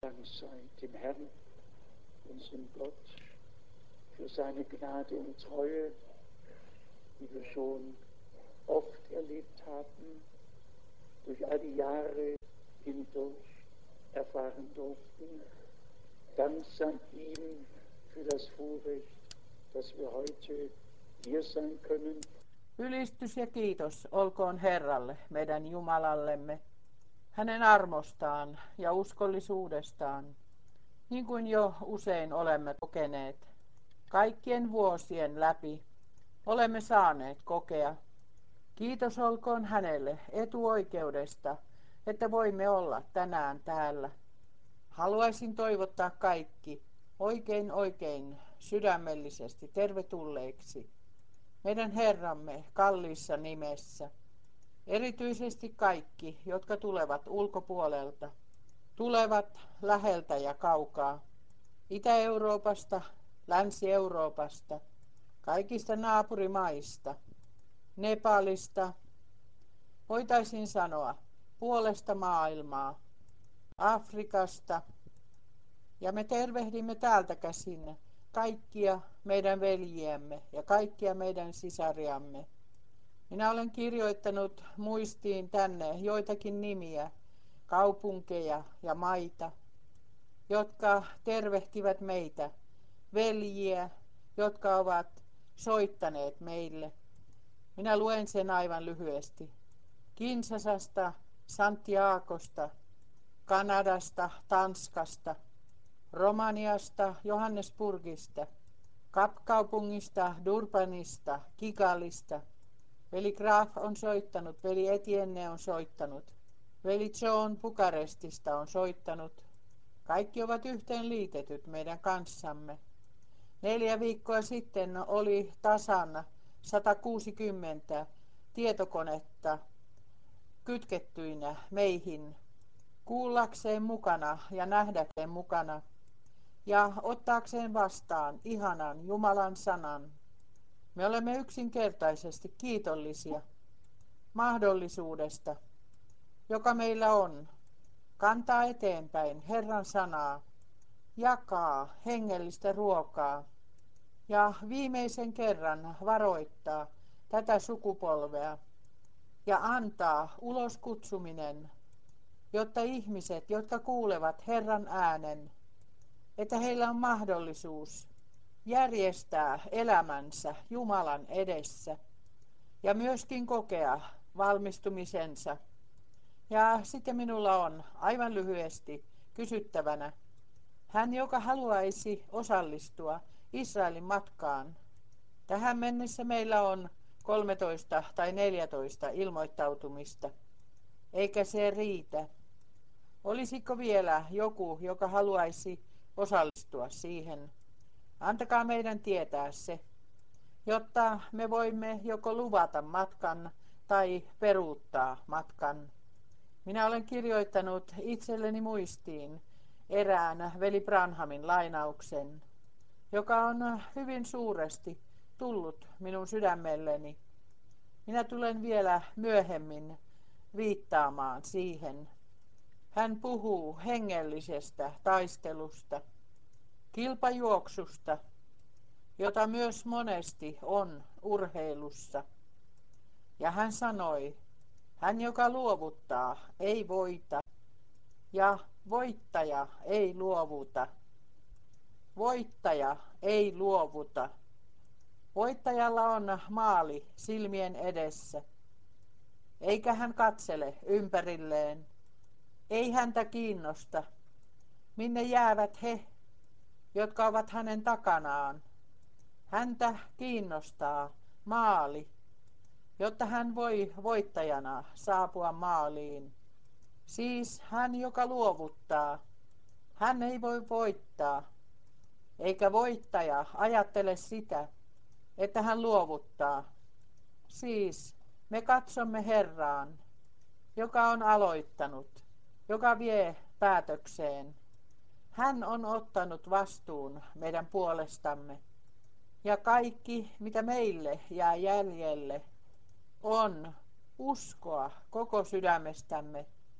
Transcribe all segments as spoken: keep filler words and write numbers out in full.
Dank sei dem Herrn, unserem Gott, für seine Gnade und Treue, die wir schon oft erlebt haben, durch all die Jahre hindurch erfahren durften. Dank sei ihm für das Vorrecht, dass wir heute hier sein können. Ylistys ja kiitos olkoon Herralle, meidän Jumalallemme, hänen armostaan ja uskollisuudestaan, niin kuin jo usein olemme kokeneet. Kaikkien vuosien läpi olemme saaneet kokea. Kiitos olkoon hänelle etuoikeudesta, että voimme olla tänään täällä. Haluaisin toivottaa kaikki oikein oikein sydämellisesti tervetulleiksi meidän Herramme kalliissa nimessä. Erityisesti kaikki, jotka tulevat ulkopuolelta, tulevat läheltä ja kaukaa, Itä-Euroopasta, Länsi-Euroopasta, kaikista naapurimaista, Nepalista, voitaisiin sanoa puolesta maailmaa, Afrikasta, ja me tervehdimme täältä käsin kaikkia meidän veljiämme ja kaikkia meidän sisariamme. Minä olen kirjoittanut muistiin tänne joitakin nimiä, kaupunkeja ja maita, jotka tervehtivät meitä, veljiä, jotka ovat soittaneet meille. Minä luen sen aivan lyhyesti. Kinsasasta, Santiagosta, Kanadasta, Tanskasta, Romaniasta, Johannesburgista, Kapkaupungista, Durbanista, Kigalista. Veli Graf on soittanut, veli Etienne on soittanut, veli John Bukarestista on soittanut. Kaikki ovat yhteen liitetyt meidän kanssamme. Neljä viikkoa sitten oli tasan sata kuusikymmentä tietokonetta kytkettyinä meihin, kuullakseen mukana ja nähdäkseen mukana ja ottaakseen vastaan ihanan Jumalan sanan. Me olemme yksinkertaisesti kiitollisia mahdollisuudesta, joka meillä on, kantaa eteenpäin Herran sanaa, jakaa hengellistä ruokaa ja viimeisen kerran varoittaa tätä sukupolvea ja antaa uloskutsuminen, jotta ihmiset, jotka kuulevat Herran äänen, että heillä on mahdollisuus järjestää elämänsä Jumalan edessä ja myöskin kokea valmistumisensa. Ja sitten minulla on aivan lyhyesti kysyttävänä, hän joka haluaisi osallistua Israelin matkaan. Tähän mennessä meillä on kolmetoista tai neljätoista ilmoittautumista, eikä se riitä. Olisiko vielä joku, joka haluaisi osallistua siihen? Antakaa meidän tietää se, jotta me voimme joko luvata matkan tai peruuttaa matkan. Minä olen kirjoittanut itselleni muistiin erään veli Branhamin lainauksen, joka on hyvin suuresti tullut minun sydämelleni. Minä tulen vielä myöhemmin viittaamaan siihen. Hän puhuu hengellisestä taistelusta, kilpajuoksusta, jota myös monesti on urheilussa. Ja hän sanoi, hän joka luovuttaa ei voita, ja voittaja ei luovuta. Voittaja ei luovuta. Voittajalla on maali silmien edessä, eikä hän katsele ympärilleen. Ei häntä kiinnosta, minne jäävät he, jotka ovat hänen takanaan. Häntä kiinnostaa maali, jotta hän voi voittajana saapua maaliin. Siis hän, joka luovuttaa, hän ei voi voittaa, eikä voittaja ajattele sitä, että hän luovuttaa. Siis me katsomme Herraan, joka on aloittanut, joka vie päätökseen. Hän on ottanut vastuun meidän puolestamme. Ja kaikki, mitä meille jää jäljelle, on uskoa koko sydämestämme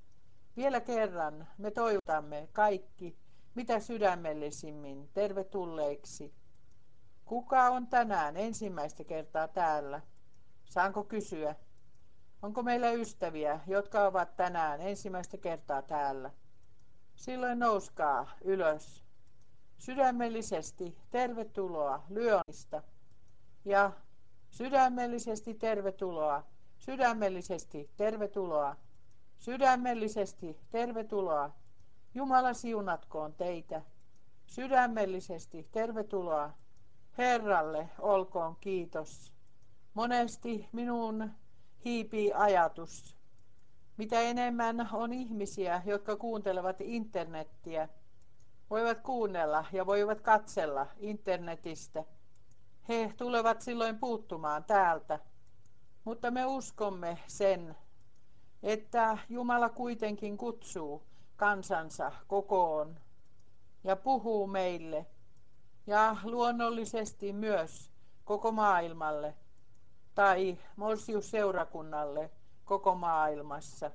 Vielä kerran me toivotamme kaikki mitä sydämellisimmin tervetulleiksi. Kuka on tänään ensimmäistä kertaa täällä? Saanko kysyä? Onko meillä ystäviä, jotka ovat tänään ensimmäistä kertaa täällä? Silloin nouskaa ylös. Sydämellisesti tervetuloa Lyonista ja sydämellisesti tervetuloa, sydämellisesti tervetuloa, sydämellisesti tervetuloa. Jumala siunatkoon teitä. Sydämellisesti tervetuloa. Herralle olkoon kiitos. Monesti minuun hiipii ajatus, mitä enemmän on ihmisiä, jotka kuuntelevat internettiä, voivat kuunnella ja voivat katsella internetistä. He tulevat silloin puuttumaan täältä, mutta me uskomme sen, että Jumala kuitenkin kutsuu kansansa kokoon ja puhuu meille ja luonnollisesti myös koko maailmalle tai Morsius-seurakunnalle koko maailmassa.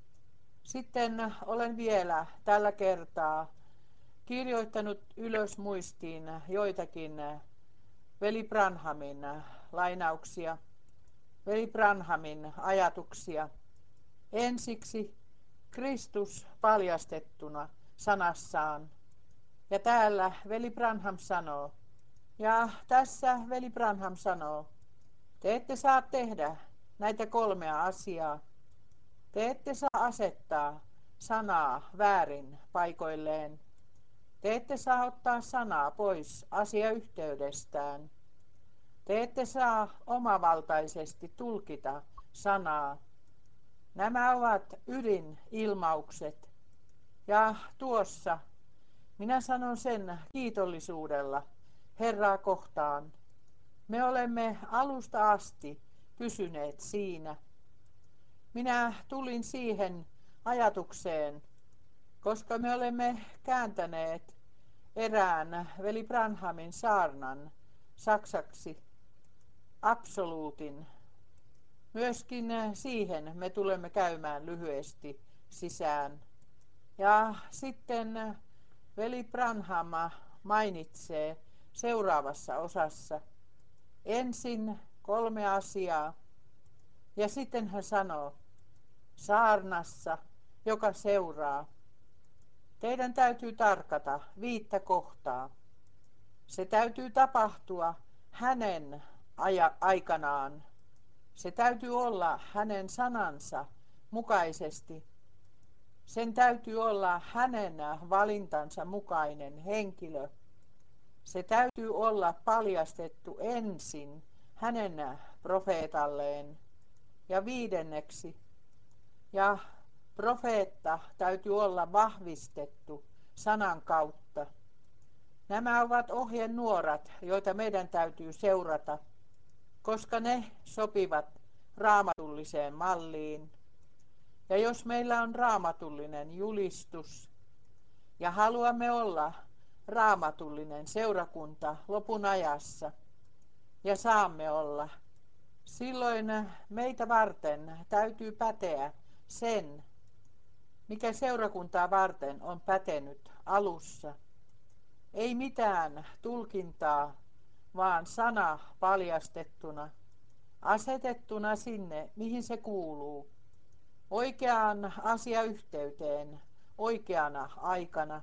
Sitten olen vielä tällä kertaa kirjoittanut ylös muistiin joitakin veli Branhamin lainauksia, veli Branhamin ajatuksia. Ensiksi Kristus paljastettuna sanassaan. Ja täällä veli Branham sanoo, ja tässä veli Branham sanoo, te ette saa tehdä näitä kolmea asiaa. Te ette saa asettaa sanaa väärin paikoilleen. Te ette saa ottaa sanaa pois asiayhteydestään. Te ette saa omavaltaisesti tulkita sanaa. Nämä ovat ydinilmaukset. Ja tuossa minä sanon sen kiitollisuudella Herraa kohtaan. Me olemme alusta asti pysyneet siinä. Minä tulin siihen ajatukseen, koska me olemme kääntäneet erään veli Branhamin saarnan saksaksi, absoluutin. Myöskin siihen me tulemme käymään lyhyesti sisään. Ja sitten veli Branham mainitsee seuraavassa osassa ensin kolme asiaa ja sitten hän sanoo saarnassa, joka seuraa. Teidän täytyy tarkata viittä kohtaa. Se täytyy tapahtua hänen aja- aikanaan. Se täytyy olla hänen sanansa mukaisesti. Sen täytyy olla hänen valintansa mukainen henkilö. Se täytyy olla paljastettu ensin hänen profeetalleen. Ja viidenneksi, ja profeetta täytyy olla vahvistettu sanan kautta. Nämä ovat ohjenuorat, joita meidän täytyy seurata, koska ne sopivat raamatulliseen malliin. Ja jos meillä on raamatullinen julistus ja haluamme olla raamatullinen seurakunta lopun ajassa ja saamme olla, silloin meitä varten täytyy päteä sen, mikä seurakuntaa varten on pätenyt alussa. Ei mitään tulkintaa, vaan sana paljastettuna, asetettuna sinne, mihin se kuuluu. Oikeaan asiayhteyteen, oikeana aikana.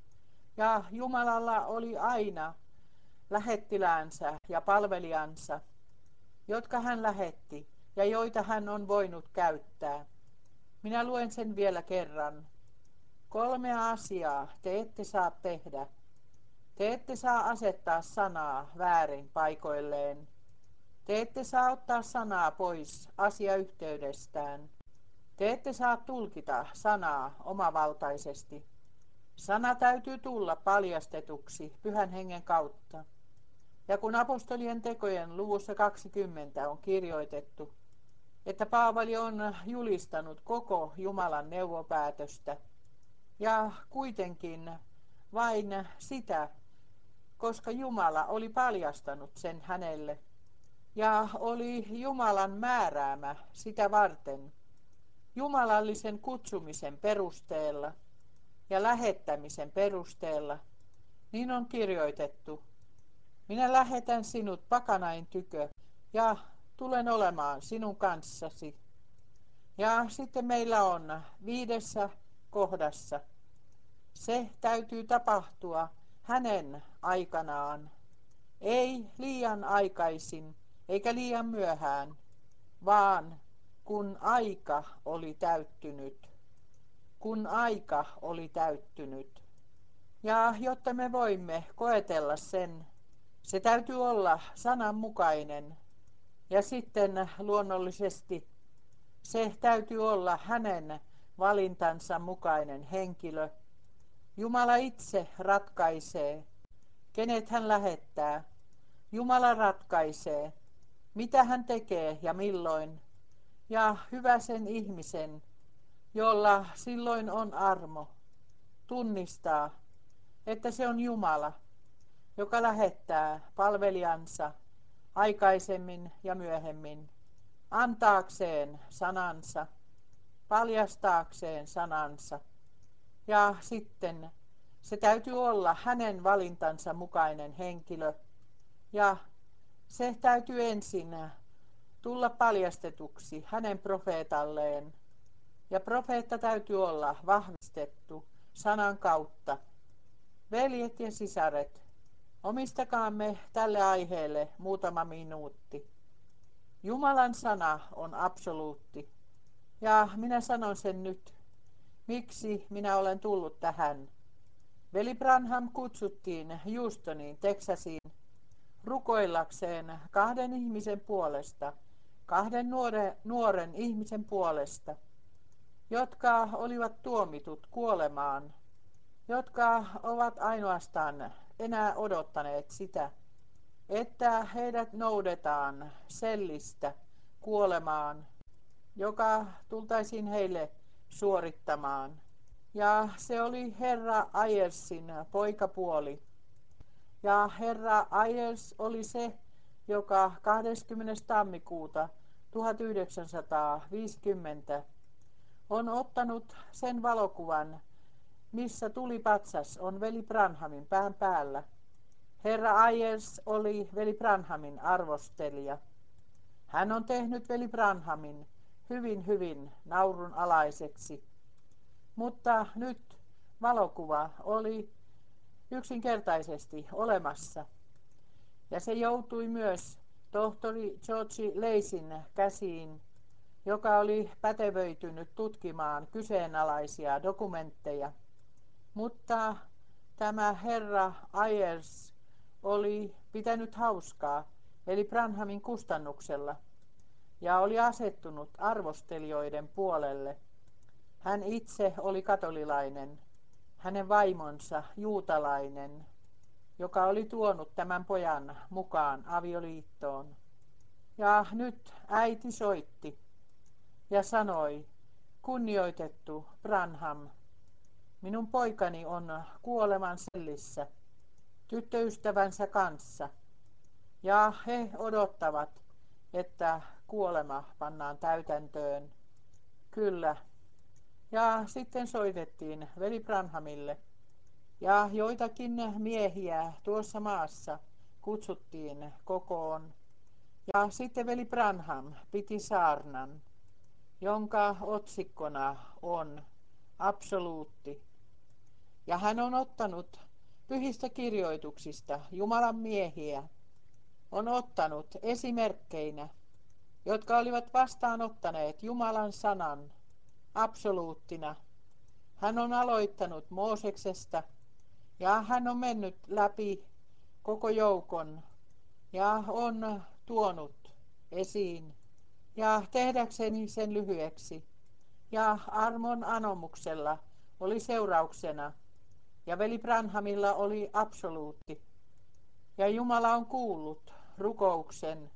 Ja Jumalalla oli aina lähettiläänsä ja palvelijansa, jotka hän lähetti ja joita hän on voinut käyttää. Minä luen sen vielä kerran. Kolmea asiaa te ette saa tehdä. Te ette saa asettaa sanaa väärin paikoilleen. Te ette saa ottaa sanaa pois asiayhteydestään. Te ette saa tulkita sanaa omavaltaisesti. Sana täytyy tulla paljastetuksi Pyhän Hengen kautta. Ja kun apostolien tekojen luvussa kaksikymmentä on kirjoitettu, että Paavali on julistanut koko Jumalan neuvopäätöstä, ja kuitenkin vain sitä, koska Jumala oli paljastanut sen hänelle, ja oli Jumalan määräämä sitä varten. jumalallisen kutsumisen perusteella ja lähettämisen perusteella, niin on kirjoitettu: minä lähetän sinut pakanain tykö ja tulen olemaan sinun kanssasi. Ja sitten meillä on viidessä kohdassa: se täytyy tapahtua hänen aikanaan, ei liian aikaisin eikä liian myöhään, vaan kun aika oli täyttynyt. Kun aika oli täyttynyt. Ja jotta me voimme koetella sen, se täytyy olla sananmukainen. Ja sitten luonnollisesti se täytyy olla hänen valintansa mukainen henkilö. Jumala itse ratkaisee, kenet hän lähettää. Jumala ratkaisee, mitä hän tekee ja milloin. Ja hyvä sen ihmisen, jolla silloin on armo, tunnistaa, että se on Jumala, joka lähettää palvelijansa aikaisemmin ja myöhemmin antaakseen sanansa, paljastaakseen sanansa. Ja sitten se täytyy olla hänen valintansa mukainen henkilö. Ja se täytyy ensin tulla paljastetuksi hänen profeetalleen. Ja profeetta täytyy olla vahvistettu sanan kautta. Veljet ja sisaret, omistakaamme tälle aiheelle muutama minuutti. Jumalan sana on absoluutti. Ja minä sanon sen nyt. Miksi minä olen tullut tähän? Veli Branham kutsuttiin Houstoniin, Texasiin, rukoillakseen kahden ihmisen puolesta, kahden nuore, nuoren ihmisen puolesta, jotka olivat tuomitut kuolemaan, jotka ovat ainoastaan enää odottaneet sitä, että heidät noudetaan sellistä kuolemaan, joka tultaisiin heille suorittamaan. Ja se oli herra Ayersin poikapuoli. Ja herra Ayers oli se, joka kahdeskymmenes tammikuuta tuhatyhdeksänsataaviisikymmentä on ottanut sen valokuvan, missä tulipatsas on veli Branhamin pään päällä. Herra Ayers oli veli Branhamin arvostelija. Hän on tehnyt veli Branhamin hyvin hyvin naurunalaiseksi. Mutta nyt valokuva oli yksinkertaisesti olemassa. Ja se joutui myös tohtori George Lacyn käsiin, joka oli pätevöitynyt tutkimaan kyseenalaisia dokumentteja. Mutta tämä herra Ayers oli pitänyt hauskaa, eli Branhamin kustannuksella, ja oli asettunut arvostelijoiden puolelle. Hän itse oli katolilainen, hänen vaimonsa juutalainen, joka oli tuonut tämän pojan mukaan avioliittoon. Ja nyt äiti soitti ja sanoi: kunnioitettu Branham, minun poikani on kuoleman sellissä tyttöystävänsä kanssa, ja he odottavat, että kuolema pannaan täytäntöön. Kyllä. Ja sitten soitettiin veli Branhamille, ja joitakin miehiä tuossa maassa kutsuttiin kokoon. Ja sitten veli Branham piti saarnan, jonka otsikkona on absoluutti. Ja hän on ottanut pyhistä kirjoituksista Jumalan miehiä, on ottanut esimerkkeinä, jotka olivat vastaanottaneet Jumalan sanan absoluuttina. Hän on aloittanut Mooseksesta ja hän on mennyt läpi koko joukon ja on tuonut esiin. Ja tehdäkseni sen lyhyeksi ja armon anomuksella oli seurauksena ja veli Branhamilla oli absoluutti. Ja Jumala on kuullut rukouksen.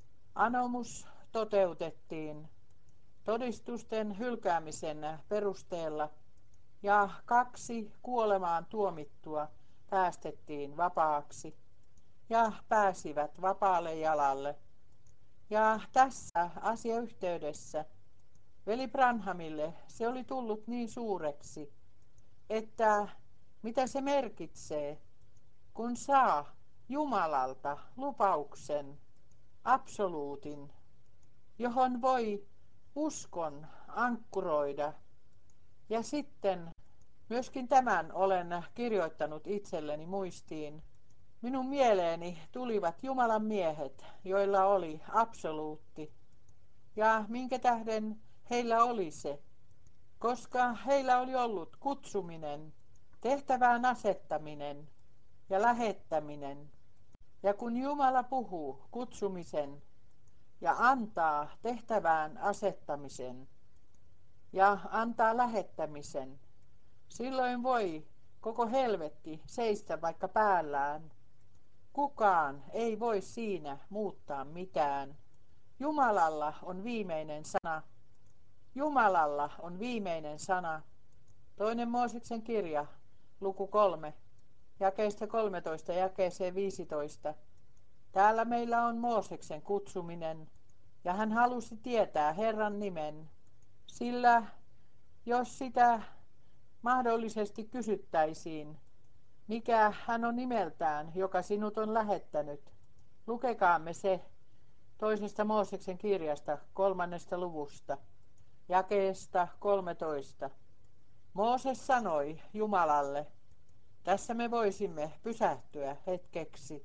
Anomus toteutettiin todistusten hylkäämisen perusteella ja kaksi kuolemaan tuomittua päästettiin vapaaksi ja pääsivät vapaalle jalalle. Ja tässä asiayhteydessä Veli Branhamille se oli tullut niin suureksi, että mitä se merkitsee, kun saa Jumalalta lupauksen, absoluutin, johon voi uskon ankkuroida. Ja sitten myöskin tämän olen kirjoittanut itselleni muistiin. Minun mieleeni tulivat Jumalan miehet, joilla oli absoluutti. Ja minkä tähden heillä oli se? Koska heillä oli ollut kutsuminen, tehtävään asettaminen ja lähettäminen. Ja kun Jumala puhuu kutsumisen ja antaa tehtävään asettamisen ja antaa lähettämisen, silloin voi koko helvetti seistä vaikka päällään. Kukaan ei voi siinä muuttaa mitään. Jumalalla on viimeinen sana. Jumalalla on viimeinen sana. Toinen Mooseksen kirja, luku kolme, jakeesta kolmetoista jakeeseen viisitoista. Täällä meillä on Mooseksen kutsuminen, ja hän halusi tietää Herran nimen, sillä jos sitä mahdollisesti kysyttäisiin, mikä hän on nimeltään, joka sinut on lähettänyt, lukekaamme se toisesta Mooseksen kirjasta kolmannesta luvusta, jakeesta kolmetoista. Mooses sanoi Jumalalle, tässä me voisimme pysähtyä hetkeksi.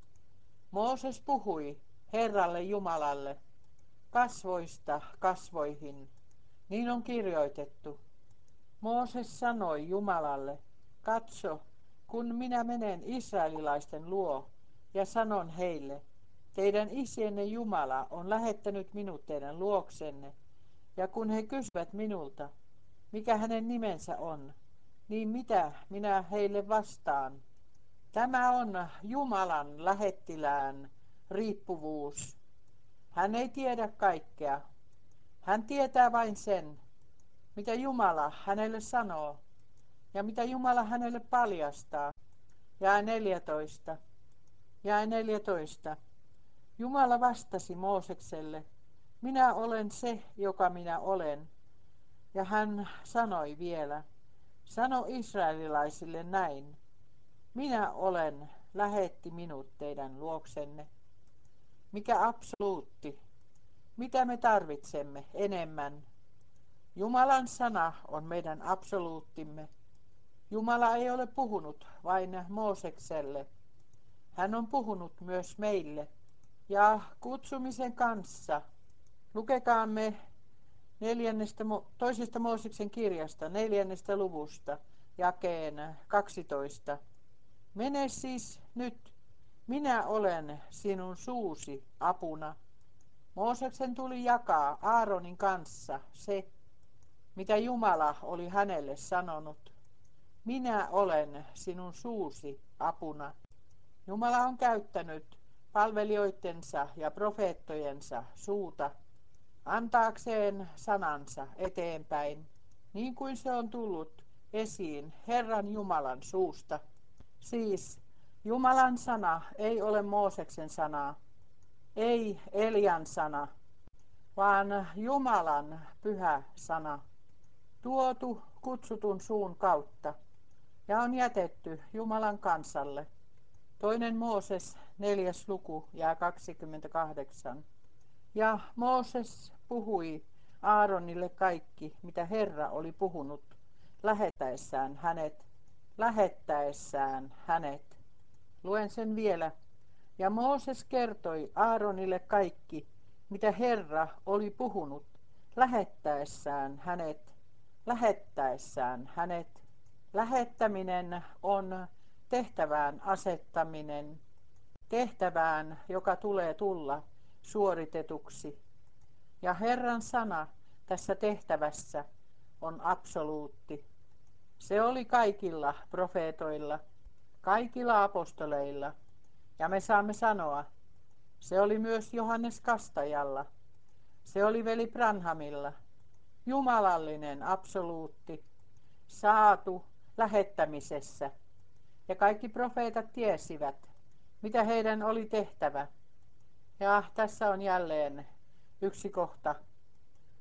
Mooses puhui Herralle Jumalalle kasvoista kasvoihin, niin on kirjoitettu. Mooses sanoi Jumalalle, katso, kun minä menen israelilaisten luo ja sanon heille, teidän isienne Jumala on lähettänyt minut teidän luoksenne, ja kun he kysyvät minulta, mikä hänen nimensä on, niin mitä minä heille vastaan? Tämä on Jumalan lähettilään riippuvuus. Hän ei tiedä kaikkea. Hän tietää vain sen, mitä Jumala hänelle sanoo ja mitä Jumala hänelle paljastaa. Jae neljätoista. Jae neljätoista. Jumala vastasi Moosekselle, minä olen se, joka minä olen. Ja hän sanoi vielä, sano israelilaisille näin, minä olen, lähetti minut teidän luoksenne. Mikä absoluutti, mitä me tarvitsemme enemmän? Jumalan sana on meidän absoluuttimme. Jumala ei ole puhunut vain Moosekselle. Hän on puhunut myös meille. Ja kutsumisen kanssa lukekaamme neljännestä, toisesta Mooseksen kirjasta, neljännestä luvusta, jakeen kaksitoista. Mene siis nyt, minä olen sinun suusi apuna. Mooseksen tuli jakaa Aaronin kanssa se, mitä Jumala oli hänelle sanonut. Minä olen sinun suusi apuna. Jumala on käyttänyt palvelijoittensa ja profeettojensa suuta antaakseen sanansa eteenpäin, niin kuin se on tullut esiin Herran Jumalan suusta. Siis Jumalan sana ei ole Mooseksen sanaa, ei Elian sana, vaan Jumalan pyhä sana, tuotu kutsutun suun kautta ja on jätetty Jumalan kansalle. Toinen Mooses, neljäs luku, jää kaksikymmentäkahdeksan. Ja Mooses puhui Aaronille kaikki, mitä Herra oli puhunut, lähettäessään hänet, lähettäessään hänet. Luen sen vielä. Ja Mooses kertoi Aaronille kaikki, mitä Herra oli puhunut, lähettäessään hänet, lähettäessään hänet. Lähettäminen on tehtävään asettaminen, tehtävään, joka tulee tulla suoritetuksi. Ja Herran sana tässä tehtävässä on absoluutti. Se oli kaikilla profeetoilla, kaikilla apostoleilla. Ja me saamme sanoa, se oli myös Johannes Kastajalla, se oli veli Branhamilla, jumalallinen absoluutti, saatu lähettämisessä. Ja kaikki profeetat tiesivät, mitä heidän oli tehtävä. Ja tässä on jälleen yksi kohta.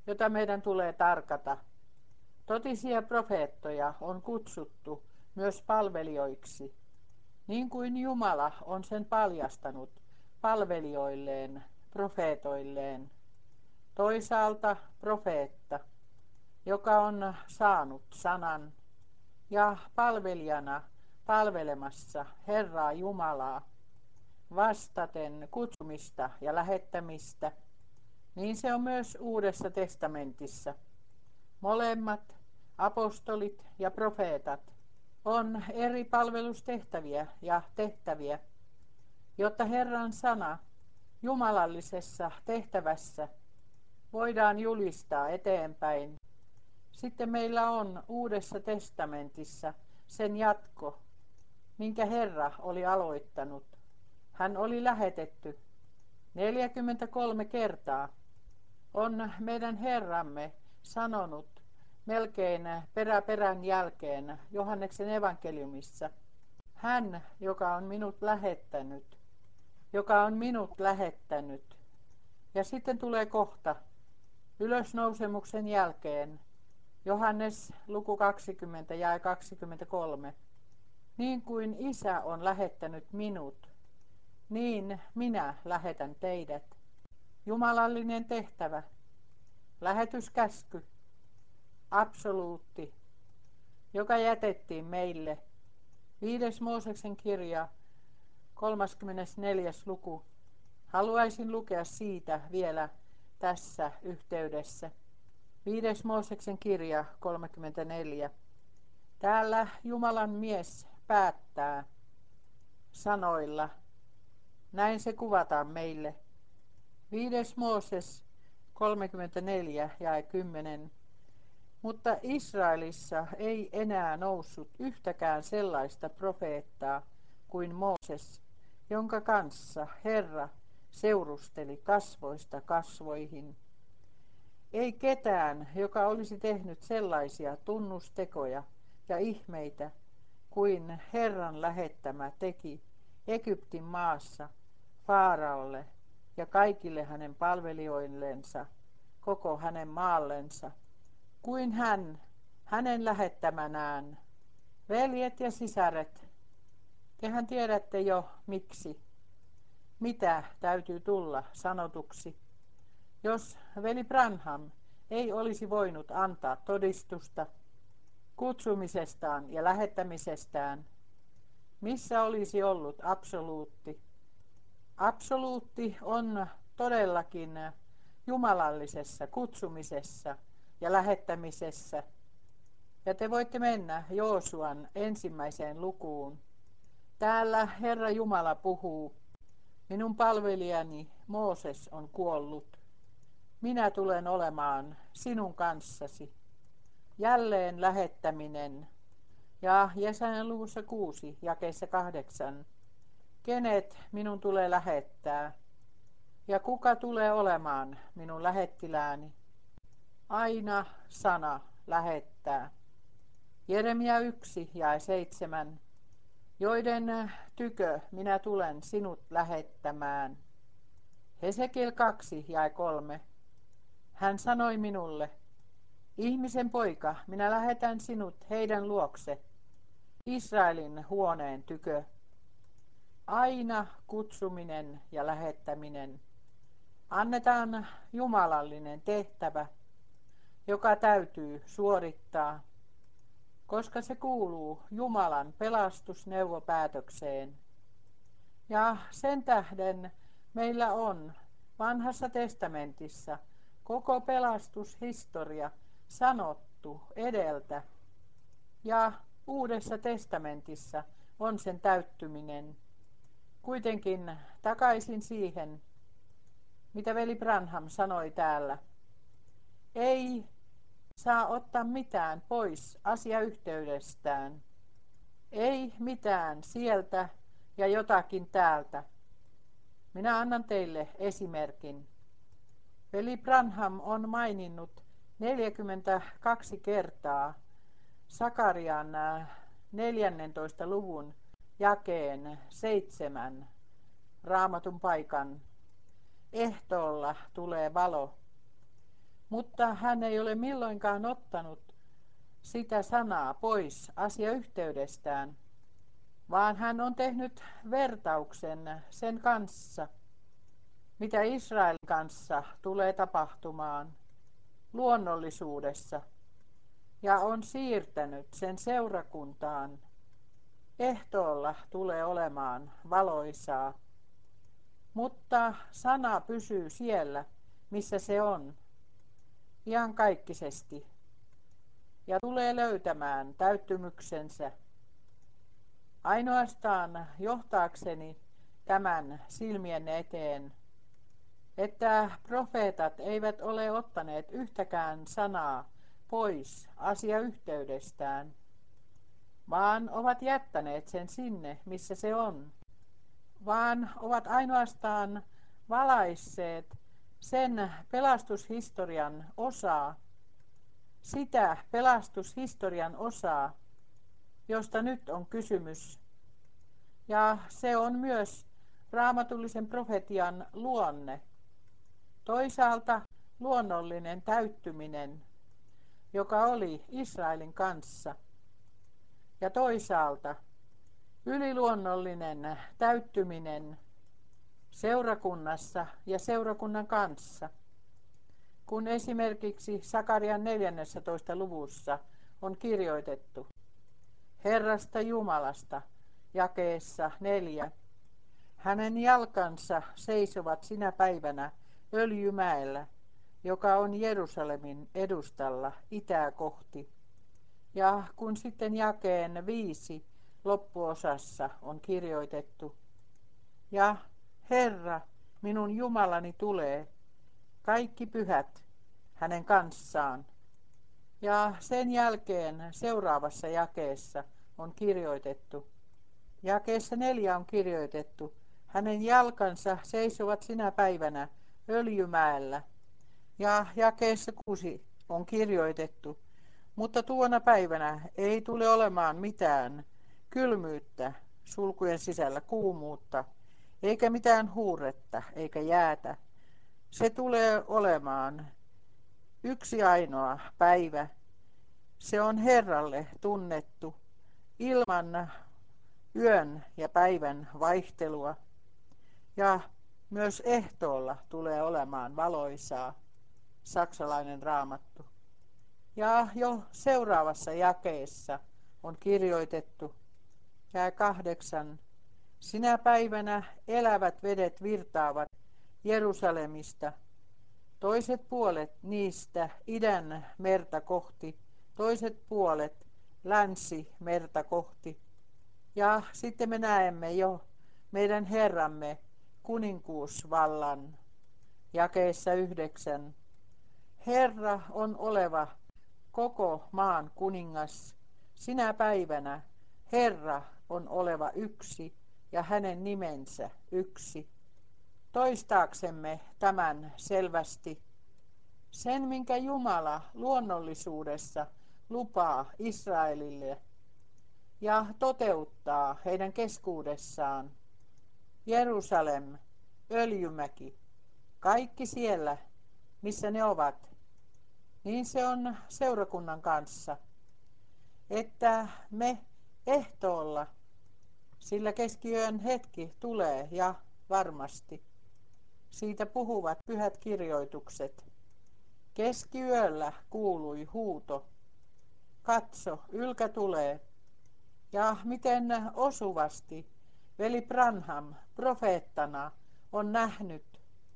jota meidän tulee tarkata. Totisia profeettoja on kutsuttu myös palvelijoiksi, niin kuin Jumala on sen paljastanut palvelijoilleen, profeetoilleen. Toisaalta profeetta, joka on saanut sanan, ja palvelijana palvelemassa Herraa Jumalaa vastaten kutsumista ja lähettämistä, niin se on myös Uudessa testamentissa. Molemmat, apostolit ja profeetat, on eri palvelustehtäviä ja tehtäviä, jotta Herran sana jumalallisessa tehtävässä voidaan julistaa eteenpäin. Sitten meillä on Uudessa testamentissa sen jatko, minkä Herra oli aloittanut. Hän oli lähetetty neljäkymmentäkolme kertaa. On meidän Herramme sanonut melkein perä perän jälkeen Johanneksen evankeliumissa: hän, joka on minut lähettänyt, joka on minut lähettänyt. Ja sitten tulee kohta ylösnousemuksen jälkeen, Johannes luku kaksikymmentä ja kaksikymmentäkolme. Niin kuin Isä on lähettänyt minut, niin minä lähetän teidät. Jumalallinen tehtävä, lähetyskäsky, absoluutti, joka jätettiin meille. Viides Mooseksen kirja, kolmaskymmenesneljäs luku. Haluaisin lukea siitä vielä tässä yhteydessä. Viides Mooseksen kirja, kolmekymmentäneljä. Täällä Jumalan mies päättää sanoilla. Näin se kuvataan meille. Viides Mooses kolmekymmentäneljä ja kymmenen. Mutta Israelissa ei enää noussut yhtäkään sellaista profeettaa kuin Mooses, jonka kanssa Herra seurusteli kasvoista kasvoihin. Ei ketään, joka olisi tehnyt sellaisia tunnustekoja ja ihmeitä kuin Herran lähettämä teki Egyptin maassa Faaraolle ja kaikille hänen palvelijoillensa, koko hänen maallensa, kuin hän, hänen lähettämänään. Veljet ja sisaret, tehän tiedätte jo miksi, mitä täytyy tulla sanotuksi. Jos veli Branham ei olisi voinut antaa todistusta kutsumisestaan ja lähettämisestään, missä olisi ollut absoluutti? Absoluutti on todellakin jumalallisessa kutsumisessa ja lähettämisessä. Ja te voitte mennä Joosuan ensimmäiseen lukuun. Täällä Herra Jumala puhuu: minun palvelijani Mooses on kuollut. Minä tulen olemaan sinun kanssasi. Jälleen lähettäminen. Ja Jesajan luvussa kuusi, jakeessa kahdeksan. Kenet minun tulee lähettää? Ja kuka tulee olemaan minun lähettilääni? Aina sana lähettää. Jeremia yksi ja seitsemän. Joiden tykö minä tulen sinut lähettämään. Hesekiel kaksi ja kolme. Hän sanoi minulle: ihmisen poika, minä lähetän sinut heidän luokse, Israelin huoneen tykö. Aina kutsuminen ja lähettäminen. Annetaan jumalallinen tehtävä, joka täytyy suorittaa, koska se kuuluu Jumalan pelastusneuvopäätökseen. Ja sen tähden meillä on Vanhassa testamentissa koko pelastushistoria sanottu edeltä, ja Uudessa testamentissa on sen täyttyminen. Kuitenkin takaisin siihen, mitä veli Branham sanoi täällä. Ei saa ottaa mitään pois asiayhteydestään. Ei mitään sieltä ja jotakin täältä. Minä annan teille esimerkin. Veli Branham on maininnut neljäkymmentäkaksi kertaa Sakarian neljännentoista luvun jakeen seitsemän raamatun paikan. Ehtoolla tulee valo. mutta hän ei ole milloinkaan ottanut sitä sanaa pois asiayhteydestään, vaan hän on tehnyt vertauksen sen kanssa, mitä Israelin kanssa tulee tapahtumaan luonnollisuudessa, ja on siirtänyt sen seurakuntaan. Ehtoolla tulee olemaan valoisaa, mutta sana pysyy siellä, missä se on, iankaikkisesti, ja tulee löytämään täyttymyksensä. Ainoastaan johtaakseni tämän silmien eteen, että profeetat eivät ole ottaneet yhtäkään sanaa pois asiayhteydestään, vaan ovat jättäneet sen sinne, missä se on, vaan ovat ainoastaan valaisseet sen pelastushistorian osaa, sitä pelastushistorian osaa, josta nyt on kysymys. Ja se on myös raamatullisen profetian luonne. Toisaalta luonnollinen täyttyminen, joka oli Israelin kanssa, ja toisaalta yliluonnollinen täyttyminen seurakunnassa ja seurakunnan kanssa, kun esimerkiksi Sakarian neljännessätoista luvussa on kirjoitettu Herrasta Jumalasta jakeessa neljä. Hänen jalkansa seisovat sinä päivänä Öljymäellä, joka on Jerusalemin edustalla itää kohti. Ja kun sitten jakeen viisi loppuosassa on kirjoitettu, ja Herra, minun Jumalani tulee, kaikki pyhät hänen kanssaan. Ja sen jälkeen seuraavassa jakeessa on kirjoitettu, jakeessa neljä on kirjoitettu, hänen jalkansa seisovat sinä päivänä Öljymäellä. Ja jakeessa kuusi on kirjoitettu, mutta tuona päivänä ei tule olemaan mitään kylmyyttä, sulkujen sisällä kuumuutta, eikä mitään huuretta, eikä jäätä. Se tulee olemaan yksi ainoa päivä. Se on Herralle tunnettu ilman yön ja päivän vaihtelua. Ja myös ehtoolla tulee olemaan valoisaa, saksalainen raamattu. Ja jo seuraavassa jakeessa on kirjoitettu, jae kahdeksan, sinä päivänä elävät vedet virtaavat Jerusalemista, toiset puolet niistä idän merta kohti, toiset puolet länsi merta kohti. Ja sitten me näemme jo meidän Herramme kuninkuusvallan jakeessa yhdeksän. Herra on oleva koko maan kuningas. Sinä päivänä Herra on oleva yksi ja hänen nimensä yksi. Toistaaksemme tämän selvästi, sen minkä Jumala luonnollisuudessa lupaa Israelille ja toteuttaa heidän keskuudessaan. Jerusalem, Öljymäki, kaikki siellä, missä ne ovat, niin se on seurakunnan kanssa, että me ehtoolla, sillä keskiyön hetki tulee ja varmasti. Siitä puhuvat pyhät kirjoitukset. Keskiyöllä kuului huuto. Katso, ylkä tulee. Ja miten osuvasti veli Branham profeettana on nähnyt,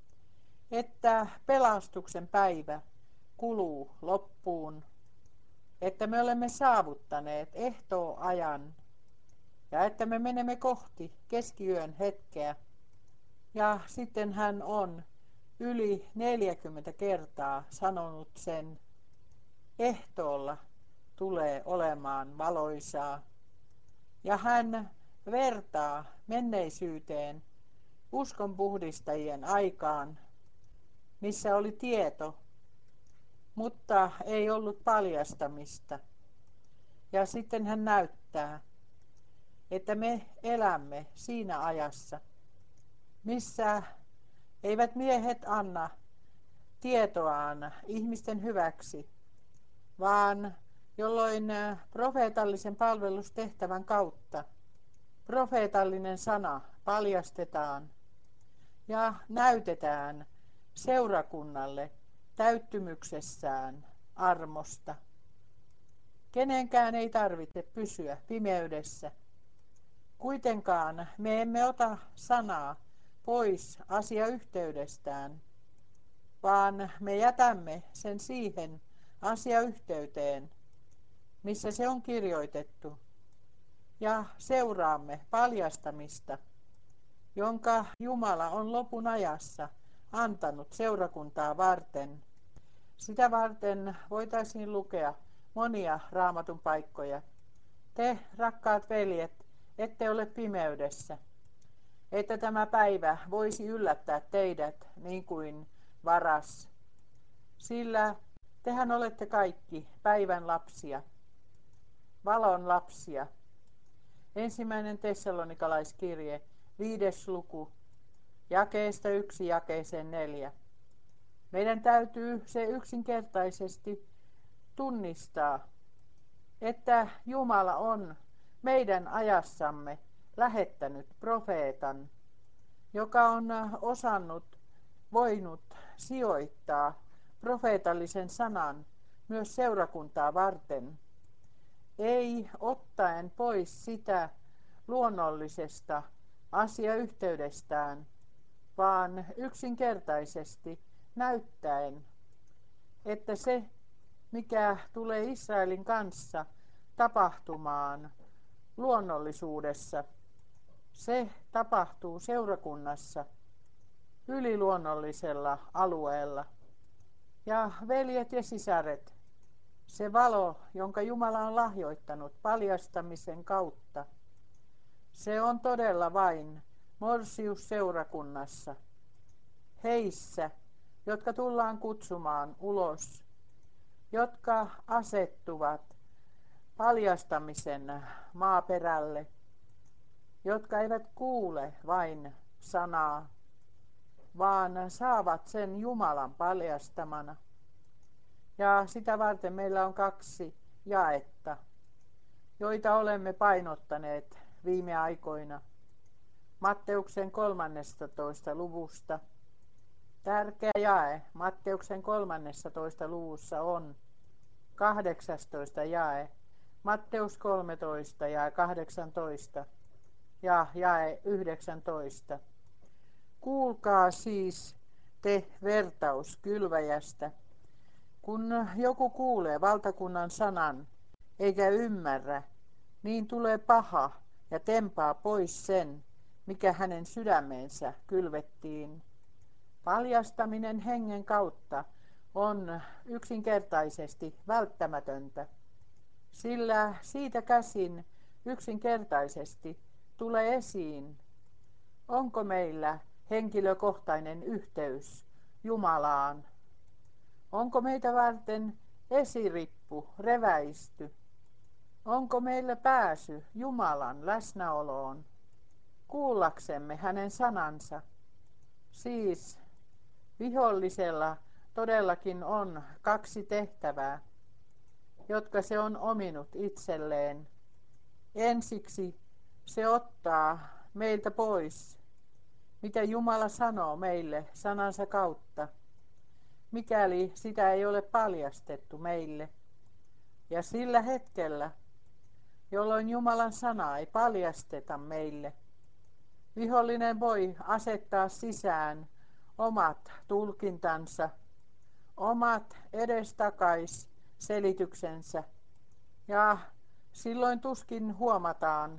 että pelastuksen päivä kuluu loppuun, että me olemme saavuttaneet ehtooajan ja että me menemme kohti keskiyön hetkeä. Ja sitten hän on yli neljäkymmentä kertaa sanonut sen, ehtoolla tulee olemaan valoisaa. Ja hän vertaa menneisyyteen uskonpuhdistajien aikaan, missä oli tieto, mutta ei ollut paljastamista. Ja sitten hän näyttää, että me elämme siinä ajassa, missä eivät miehet anna tietoaan ihmisten hyväksi, vaan jolloin profeetallisen palvelustehtävän kautta profeetallinen sana paljastetaan ja näytetään seurakunnalle täyttymyksessään armosta. Kenenkään ei tarvitse pysyä pimeydessä. Kuitenkaan me emme ota sanaa pois asiayhteydestään, vaan me jätämme sen siihen asiayhteyteen, missä se on kirjoitettu, ja seuraamme paljastamista, jonka Jumala on lopun ajassa antanut seurakuntaa varten. Sitä varten voitaisiin lukea monia raamatun paikkoja. Te, rakkaat veljet, ette ole pimeydessä, että tämä päivä voisi yllättää teidät niin kuin varas. Sillä tehän olette kaikki päivän lapsia, valon lapsia. Ensimmäinen tessalonikalaiskirje, viides luku, jakeesta yksi jakeeseen neljä. Meidän täytyy se yksinkertaisesti tunnistaa, että Jumala on meidän ajassamme lähettänyt profeetan, joka on osannut, voinut sijoittaa profeetallisen sanan myös seurakuntaa varten, ei ottaen pois sitä luonnollisesta asiayhteydestään, vaan yksinkertaisesti näyttäen, että se, mikä tulee Israelin kanssa tapahtumaan luonnollisuudessa, se tapahtuu seurakunnassa yliluonnollisella alueella. Ja veljet ja sisaret, se valo, jonka Jumala on lahjoittanut paljastamisen kautta, se on todella vain morsiusseurakunnassa, heissä, jotka tullaan kutsumaan ulos, jotka asettuvat paljastamisen maaperälle, jotka eivät kuule vain sanaa, vaan saavat sen Jumalan paljastamana. Ja sitä varten meillä on kaksi jaetta, joita olemme painottaneet viime aikoina. Matteuksen kolmannestatoista luvusta. Tärkeä jae Matteuksen kolmannestatoista luvussa on kahdeksastoista jae, Matteus kolmetoista ja kahdeksantoista ja jae yhdeksäntoista. Kuulkaa siis te vertaus kylväjästä. Kun joku kuulee valtakunnan sanan eikä ymmärrä, niin tulee paha ja tempaa pois sen, mikä hänen sydämeensä kylvettiin. Paljastaminen hengen kautta on yksinkertaisesti välttämätöntä, sillä siitä käsin yksinkertaisesti tulee esiin, onko meillä henkilökohtainen yhteys Jumalaan. Onko meitä varten esirippu reväisty? Onko meillä pääsy Jumalan läsnäoloon, kuullaksemme hänen sanansa? Siis vihollisella todellakin on kaksi tehtävää, jotka se on ominut itselleen. Ensiksi se ottaa meiltä pois, mitä Jumala sanoo meille sanansa kautta, mikäli sitä ei ole paljastettu meille. Ja sillä hetkellä, jolloin Jumalan sanaa ei paljasteta meille, vihollinen voi asettaa sisään omat tulkintansa, omat edestakais selityksensä, ja silloin tuskin huomataan,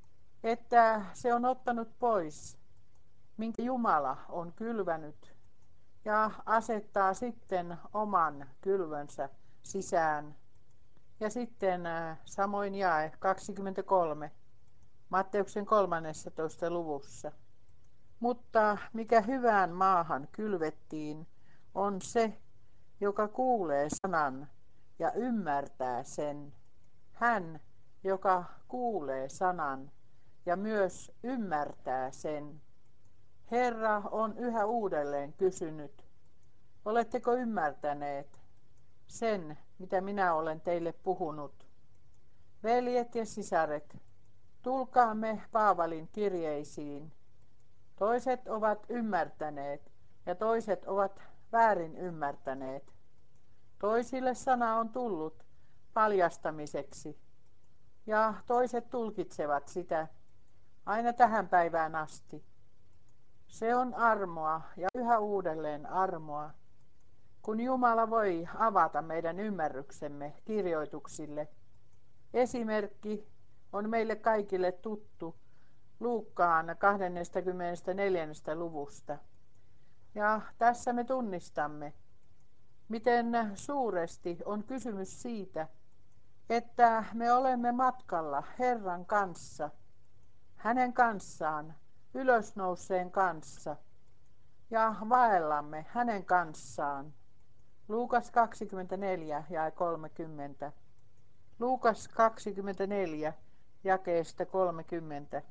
että se on ottanut pois, minkä Jumala on kylvänyt, ja asettaa sitten oman kylvönsä sisään. Ja sitten samoin jae kaksikymmentäkolme Matteuksen kolmannessatoista luvussa. Mutta mikä hyvään maahan kylvettiin, on se, joka kuulee sanan ja ymmärtää sen. Hän, joka kuulee sanan ja myös ymmärtää sen. Herra on yhä uudelleen kysynyt, Oletteko ymmärtäneet sen, mitä minä olen teille puhunut? Veljet ja sisaret, tulkaamme Paavalin kirjeisiin. Toiset ovat ymmärtäneet ja toiset ovat väärin ymmärtäneet. Toisille sana on tullut paljastamiseksi ja toiset tulkitsevat sitä aina tähän päivään asti. Se on armoa ja yhä uudelleen armoa, kun Jumala voi avata meidän ymmärryksemme kirjoituksille. Esimerkki on meille kaikille tuttu Luukkaan kaksikymmentäneljä. luvusta. Ja tässä me tunnistamme, miten suuresti on kysymys siitä, että me olemme matkalla Herran kanssa, hänen kanssaan, ylösnouseen kanssa, ja vaellamme hänen kanssaan. Luukas kaksikymmentäneljä ja kolmekymmentä. Luukas kaksikymmentäneljä jakeesta kolmekymmentä.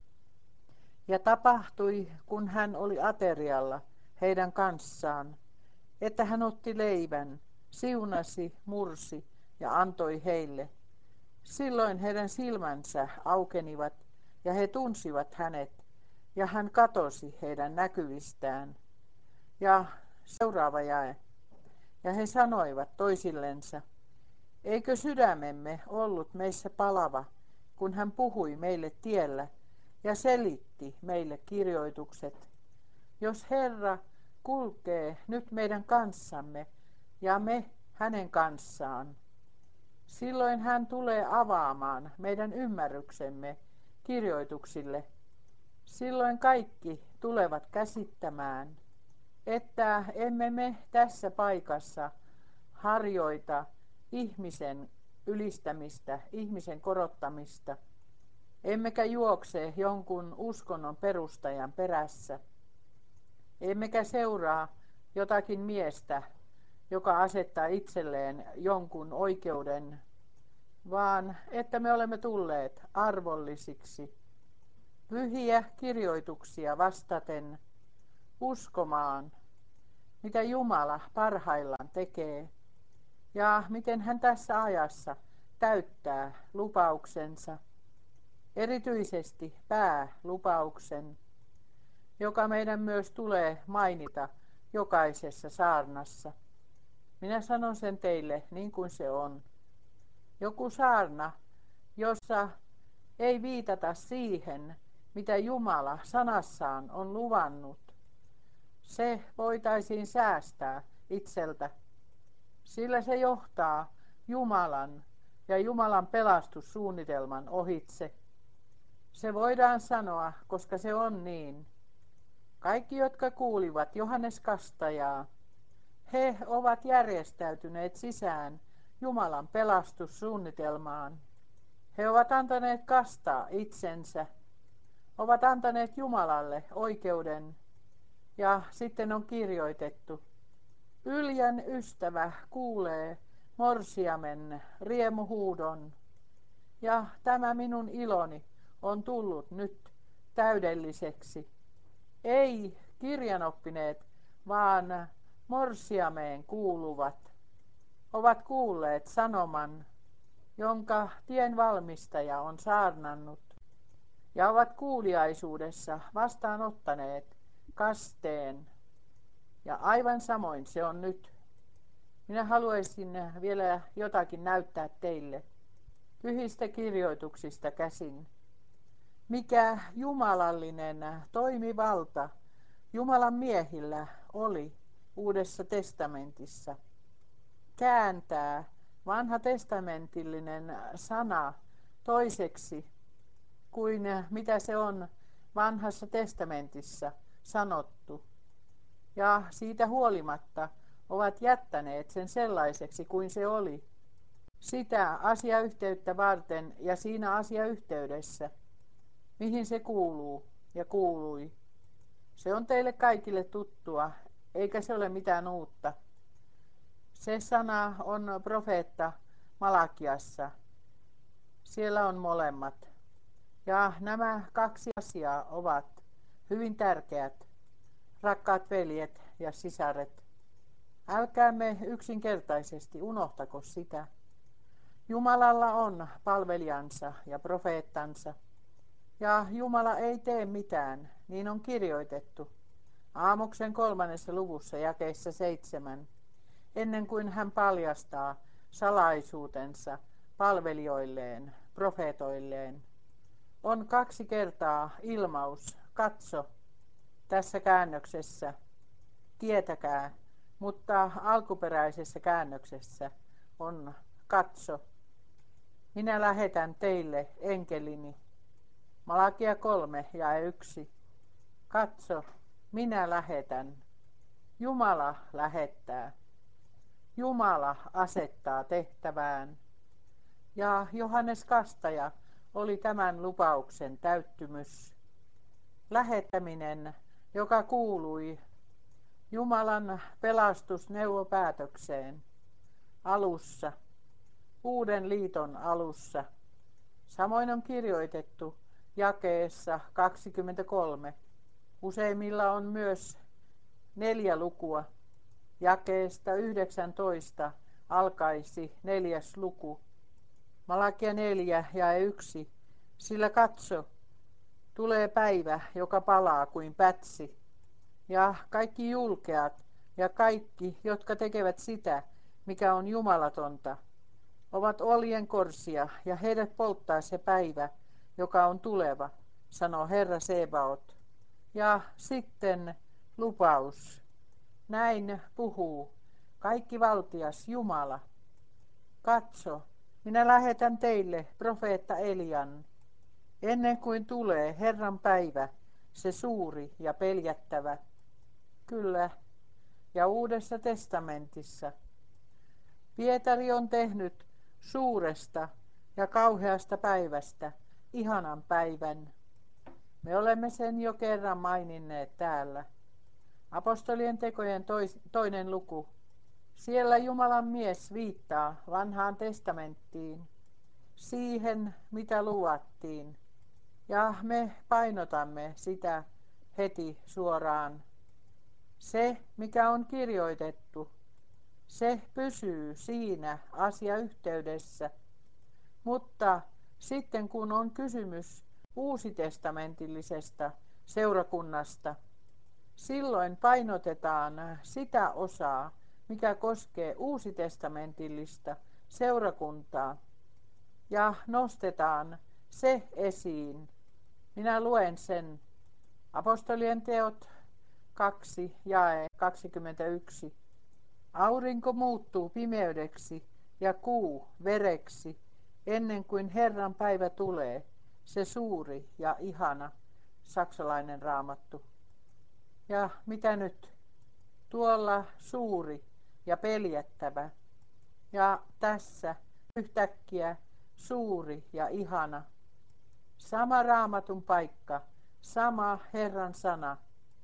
Ja tapahtui, kun hän oli aterialla heidän kanssaan, että hän otti leivän, siunasi, mursi ja antoi heille. Silloin heidän silmänsä aukenivat ja he tunsivat hänet, ja hän katosi heidän näkyvistään. Ja seuraava jae. Ja he sanoivat toisillensa, eikö sydämemme ollut meissä palava, kun hän puhui meille tiellä ja selitti meille kirjoitukset. Jos Herra kulkee nyt meidän kanssamme ja me hänen kanssaan, silloin hän tulee avaamaan meidän ymmärryksemme kirjoituksille. Silloin kaikki tulevat käsittämään, että emme me tässä paikassa harjoita ihmisen ylistämistä, ihmisen korottamista, emmekä juokse jonkun uskonnon perustajan perässä, emmekä seuraa jotakin miestä, joka asettaa itselleen jonkun oikeuden, vaan että me olemme tulleet arvollisiksi, pyhiä kirjoituksia vastaten, uskomaan, mitä Jumala parhaillaan tekee ja miten hän tässä ajassa täyttää lupauksensa, erityisesti päälupauksen, joka meidän myös tulee mainita jokaisessa saarnassa. Minä sanon sen teille niin kuin se on. Joku saarna, jossa ei viitata siihen, mitä Jumala sanassaan on luvannut, se voitaisiin säästää itseltä, sillä se johtaa Jumalan ja Jumalan pelastussuunnitelman ohitse. Se voidaan sanoa, koska se on niin. Kaikki, jotka kuulivat Johannes Kastajaa, he ovat järjestäytyneet sisään Jumalan pelastussuunnitelmaan. He ovat antaneet kastaa itsensä, ovat antaneet Jumalalle oikeuden, ja sitten on kirjoitettu, Yljän ystävä kuulee morsiamen riemuhuudon, ja tämä minun iloni on tullut nyt täydelliseksi. Ei kirjanoppineet, vaan morsiameen kuuluvat ovat kuulleet sanoman, jonka tien valmistaja on saarnannut, ja ovat kuuliaisuudessa vastaanottaneet kasteen. Ja aivan samoin se on nyt. Minä haluaisin vielä jotakin näyttää teille pyhistä kirjoituksista käsin. Mikä jumalallinen toimivalta Jumalan miehillä oli Uudessa testamentissa. Kääntää vanha testamentillinen sana toiseksi kuin mitä se on vanhassa testamentissa sanottu. Ja siitä huolimatta ovat jättäneet sen sellaiseksi kuin se oli. Sitä asiayhteyttä varten ja siinä asiayhteydessä, mihin se kuuluu ja kuului. Se on teille kaikille tuttua, eikä se ole mitään uutta. Se sana on profeetta Malakiassa. Siellä on molemmat. Ja nämä kaksi asiaa ovat hyvin tärkeät, rakkaat veljet ja sisaret. Älkäämme yksinkertaisesti unohtako sitä. Jumalalla on palvelijansa ja profeettansa, ja Jumala ei tee mitään, niin on kirjoitettu. Aamoksen kolmannessa luvussa jakeessa seitsemän, ennen kuin hän paljastaa salaisuutensa palvelijoilleen, profeetoilleen. On kaksi kertaa ilmaus, katso, tässä käännöksessä, tietäkää, mutta alkuperäisessä käännöksessä on katso. Minä lähetän teille enkelini. Malakia kolme ja yksi. Katso, minä lähetän. Jumala lähettää. Jumala asettaa tehtävään. Ja Johannes Kastaja oli tämän lupauksen täyttymys. Lähettäminen, joka kuului Jumalan pelastusneuvopäätökseen alussa, uuden liiton alussa. Samoin on kirjoitettu jakeessa kaksikymmentäkolme. Useimmilla on myös neljä lukua. Jakeesta yhdeksäntoista alkaisi neljäs luku. Malakia neljä ja yksi. Sillä katso, tulee päivä, joka palaa kuin pätsi. Ja kaikki julkeat ja kaikki, jotka tekevät sitä, mikä on jumalatonta, ovat oljenkorsia ja heidät polttaa se päivä, joka on tuleva, sanoo Herra Sebaot. Ja sitten lupaus. Näin puhuu kaikki valtias Jumala. Katso, minä lähetän teille profeetta Elian, ennen kuin tulee Herran päivä, se suuri ja peljättävä. Kyllä, ja Uudessa testamentissa Pietari on tehnyt suuresta ja kauheasta päivästä ihanan päivän. Me olemme sen jo kerran maininneet täällä. Apostolien tekojen tois, toinen luku. Siellä Jumalan mies viittaa vanhaan testamenttiin, siihen mitä luvattiin. Ja me painotamme sitä heti suoraan. Se, mikä on kirjoitettu, se pysyy siinä asiayhteydessä. Mutta sitten kun on kysymys uusitestamentillisesta seurakunnasta, silloin painotetaan sitä osaa, mikä koskee uusitestamentillista seurakuntaa, ja nostetaan se esiin. Minä luen sen. Apostolien teot kaksi jae kaksikymmentäyksi. Aurinko muuttuu pimeydeksi ja kuu vereksi, ennen kuin Herran päivä tulee, se suuri ja ihana, saksalainen raamattu. Ja mitä nyt? Tuolla suuri ja peljättävä. Ja tässä yhtäkkiä suuri ja ihana. Sama raamatun paikka, sama Herran sana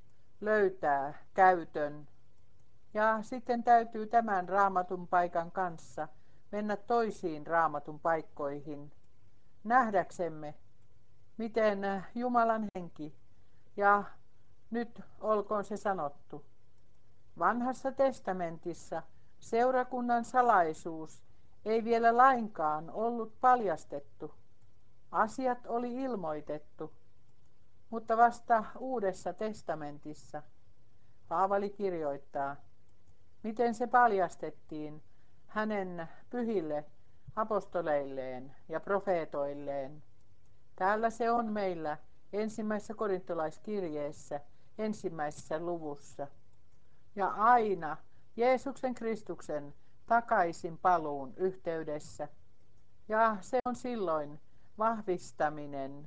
löytää käytön. Ja sitten täytyy tämän raamatun paikan kanssa mennä toisiin raamatun paikkoihin, nähdäksemme, miten Jumalan henki, ja nyt olkoon se sanottu, vanhassa testamentissa seurakunnan salaisuus ei vielä lainkaan ollut paljastettu. Asiat oli ilmoitettu, mutta vasta Uudessa testamentissa Paavali kirjoittaa, miten se paljastettiin hänen pyhille apostoleilleen ja profeetoilleen. Täällä se on meillä ensimmäisessä korintolaiskirjeessä, ensimmäisessä luvussa. Ja aina Jeesuksen Kristuksen takaisin paluun yhteydessä. Ja se on silloin vahvistaminen,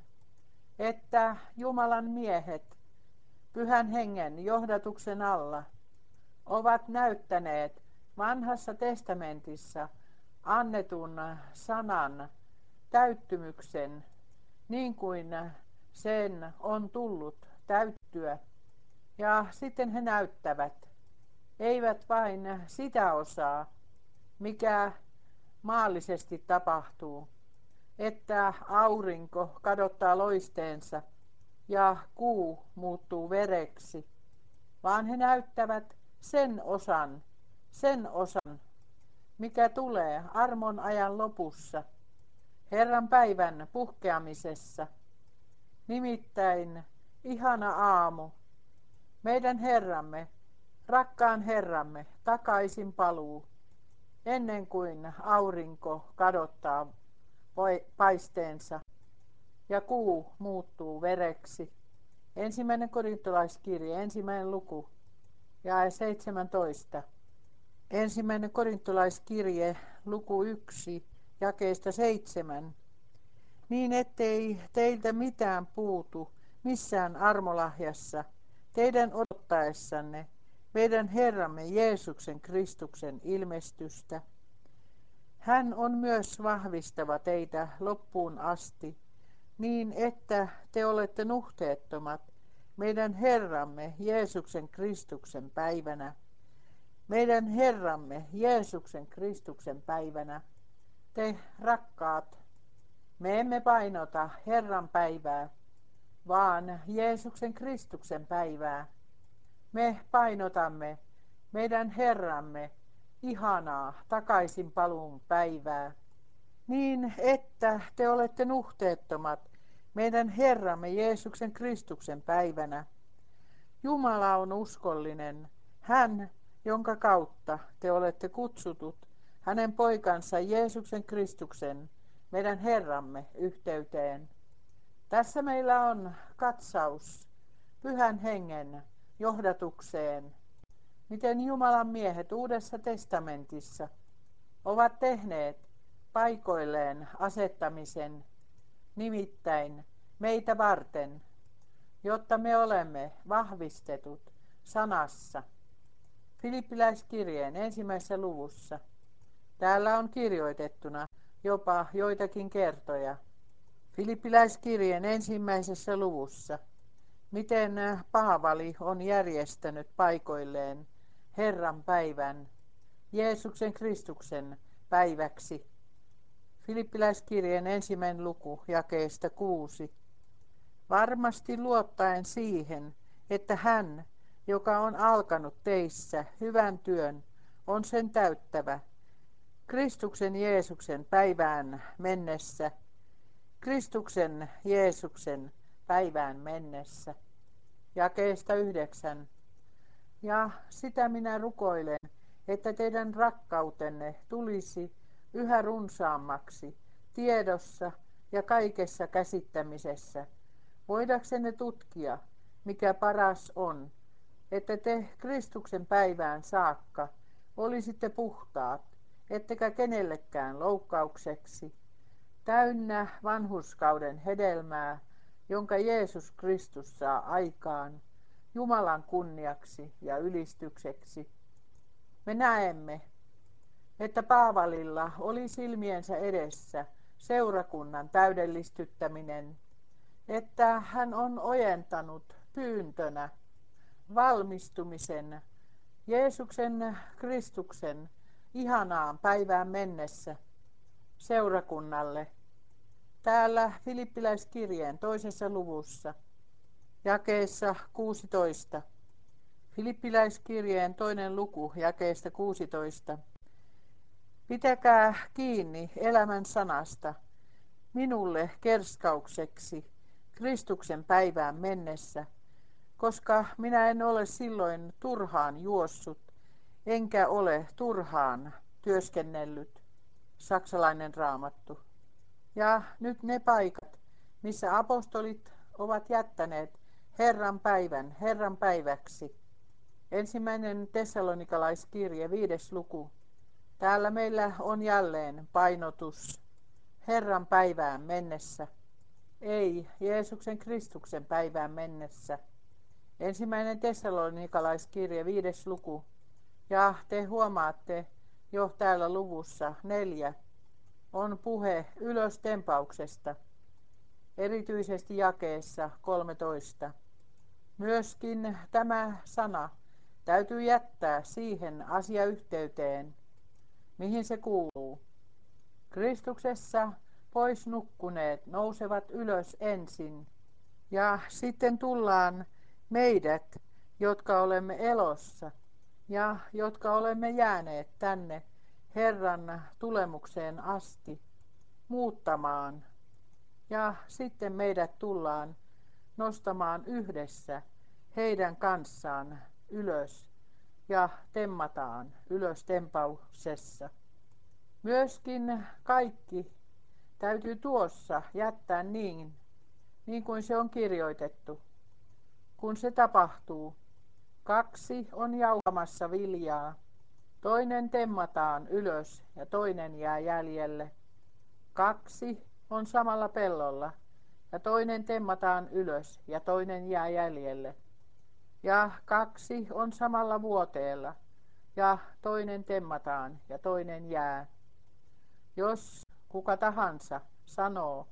että Jumalan miehet Pyhän Hengen johdatuksen alla ovat näyttäneet vanhassa testamentissa annetun sanan täyttymyksen niin kuin sen on tullut täyttyä. Ja sitten he näyttävät, eivät vain sitä osaa, mikä maallisesti tapahtuu, että aurinko kadottaa loisteensa ja kuu muuttuu vereksi, vaan he näyttävät sen osan, sen osan, mikä tulee armon ajan lopussa, Herran päivän puhkeamisessa, nimittäin ihana aamu, meidän Herramme, rakkaan Herramme, takaisin paluu, ennen kuin aurinko kadottaa paisteensa ja kuu muuttuu vereksi. Ensimmäinen korintolaiskirje, ensimmäinen luku, jae seitsemäntoista. Ensimmäinen korintolaiskirje, luku yksi, jakeesta seitsemän. Niin ettei teiltä mitään puutu missään armolahjassa, teidän odottaessanne meidän Herramme Jeesuksen Kristuksen ilmestystä. Hän on myös vahvistava teitä loppuun asti, niin että te olette nuhteettomat meidän Herramme Jeesuksen Kristuksen päivänä. Meidän Herramme Jeesuksen Kristuksen päivänä. Te rakkaat, me emme painota Herran päivää, vaan Jeesuksen Kristuksen päivää. Me painotamme meidän Herramme ihanaa takaisinpaluun päivää, niin että te olette nuhteettomat meidän Herramme Jeesuksen Kristuksen päivänä. Jumala on uskollinen, hän, jonka kautta te olette kutsutut hänen poikansa Jeesuksen Kristuksen, meidän Herramme, yhteyteen. Tässä meillä on katsaus Pyhän Hengen johdatukseen, miten Jumalan miehet Uudessa testamentissa ovat tehneet paikoilleen asettamisen, nimittäin meitä varten, jotta me olemme vahvistetut sanassa. Filippiläiskirjeen ensimmäisessä luvussa. Täällä on kirjoitettuna jopa joitakin kertoja. Filippiläiskirjeen ensimmäisessä luvussa. Miten Paavali on järjestänyt paikoilleen Herran päivän, Jeesuksen Kristuksen päiväksi. Filippiläiskirjeen ensimmäinen luku jakeesta kuusi. Varmasti luottaen siihen, että hän, joka on alkanut teissä hyvän työn, on sen täyttävä. Kristuksen Jeesuksen päivään mennessä. Kristuksen Jeesuksen päivään mennessä. Jakeesta yhdeksän. Ja sitä minä rukoilen, että teidän rakkautenne tulisi yhä runsaammaksi tiedossa ja kaikessa käsittämisessä, voidaksenne tutkia, mikä paras on, että te Kristuksen päivään saakka olisitte puhtaat, ettekä kenellekään loukkaukseksi, täynnä vanhurskauden hedelmää, jonka Jeesus Kristus saa aikaan, Jumalan kunniaksi ja ylistykseksi. Me näemme, että Paavalilla oli silmiensä edessä seurakunnan täydellistyttäminen, että hän on ojentanut pyyntönä valmistumisen Jeesuksen Kristuksen ihanaan päivään mennessä seurakunnalle. Täällä Filippiläiskirjeen toisessa luvussa, jakeessa kuusitoista. Filippiläiskirjeen toinen luku, jakeesta kuusitoista. Pitäkää kiinni elämän sanasta, minulle kerskaukseksi Kristuksen päivään mennessä, koska minä en ole silloin turhaan juossut, enkä ole turhaan työskennellyt. Saksalainen raamattu. Ja nyt ne paikat, missä apostolit ovat jättäneet Herran päivän Herran päiväksi. Ensimmäinen tessalonikalaiskirje, viides luku. Täällä meillä on jälleen painotus Herran päivään mennessä, ei Jeesuksen Kristuksen päivään mennessä. Ensimmäinen tessalonikalaiskirje, viides luku. Ja te huomaatte jo täällä luvussa neljä on puhe ylöstempauksesta, erityisesti jakeessa kolmetoista. Myöskin tämä sana täytyy jättää siihen asiayhteyteen, mihin se kuuluu. Kristuksessa pois nukkuneet nousevat ylös ensin, ja sitten tullaan meidät, jotka olemme elossa, ja jotka olemme jääneet tänne Herran tulemukseen asti muuttamaan. Ja sitten meidät tullaan nostamaan yhdessä heidän kanssaan ylös ja temmataan ylös tempauksessa. Myöskin kaikki täytyy tuossa jättää niin, niin kuin se on kirjoitettu. Kun se tapahtuu, kaksi on jauhamassa viljaa, toinen temmataan ylös ja toinen jää jäljelle. Kaksi on samalla pellolla ja toinen temmataan ylös ja toinen jää jäljelle. Ja kaksi on samalla vuoteella ja toinen temmataan ja toinen jää. Jos kuka tahansa sanoo,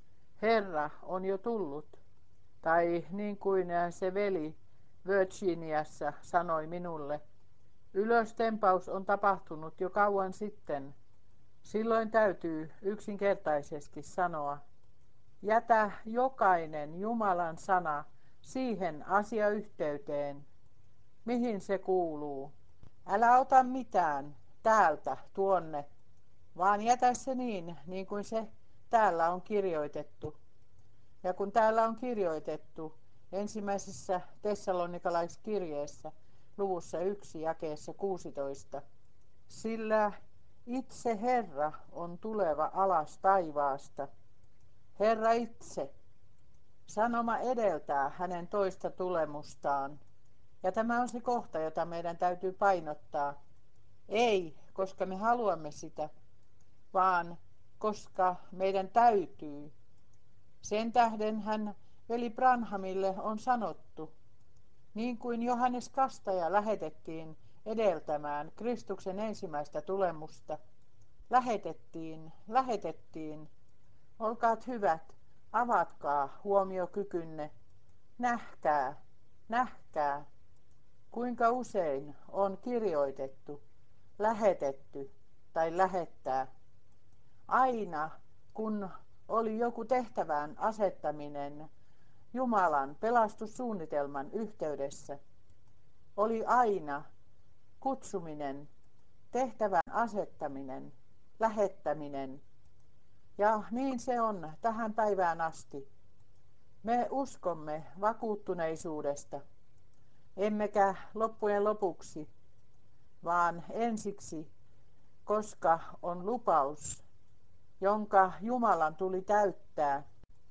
Herra on jo tullut, tai niin kuin se veli Virginiassa sanoi minulle, ylöstempaus on tapahtunut jo kauan sitten. Silloin täytyy yksinkertaisesti sanoa, jätä jokainen Jumalan sana siihen asiayhteyteen, mihin se kuuluu. Älä ota mitään täältä tuonne, vaan jätä se niin, niin kuin se täällä on kirjoitettu. Ja kun täällä on kirjoitettu ensimmäisessä tessalonikalaiskirjeessä luvussa yksi jakeessa kuusitoista, sillä itse Herra on tuleva alas taivaasta. Herra itse. Sanoma edeltää hänen toista tulemustaan. Ja tämä on se kohta, jota meidän täytyy painottaa. Ei, koska me haluamme sitä, vaan koska meidän täytyy. Sen tähden hän veli Branhamille on sanottu, niin kuin Johannes Kastaja lähetettiin edeltämään Kristuksen ensimmäistä tulemusta. Lähetettiin, lähetettiin. Olkaat hyvät, avatkaa huomiokykynne. Nähkää, nähkää, kuinka usein on kirjoitettu, lähetetty tai lähettää. Aina kun oli joku tehtävään asettaminen Jumalan pelastussuunnitelman yhteydessä, oli aina kutsuminen, tehtävän asettaminen, lähettäminen. Ja niin se on tähän päivään asti. Me uskomme vakuuttuneisuudesta, emmekä loppujen lopuksi, vaan ensiksi, koska on lupaus, jonka Jumalan tuli täyttää.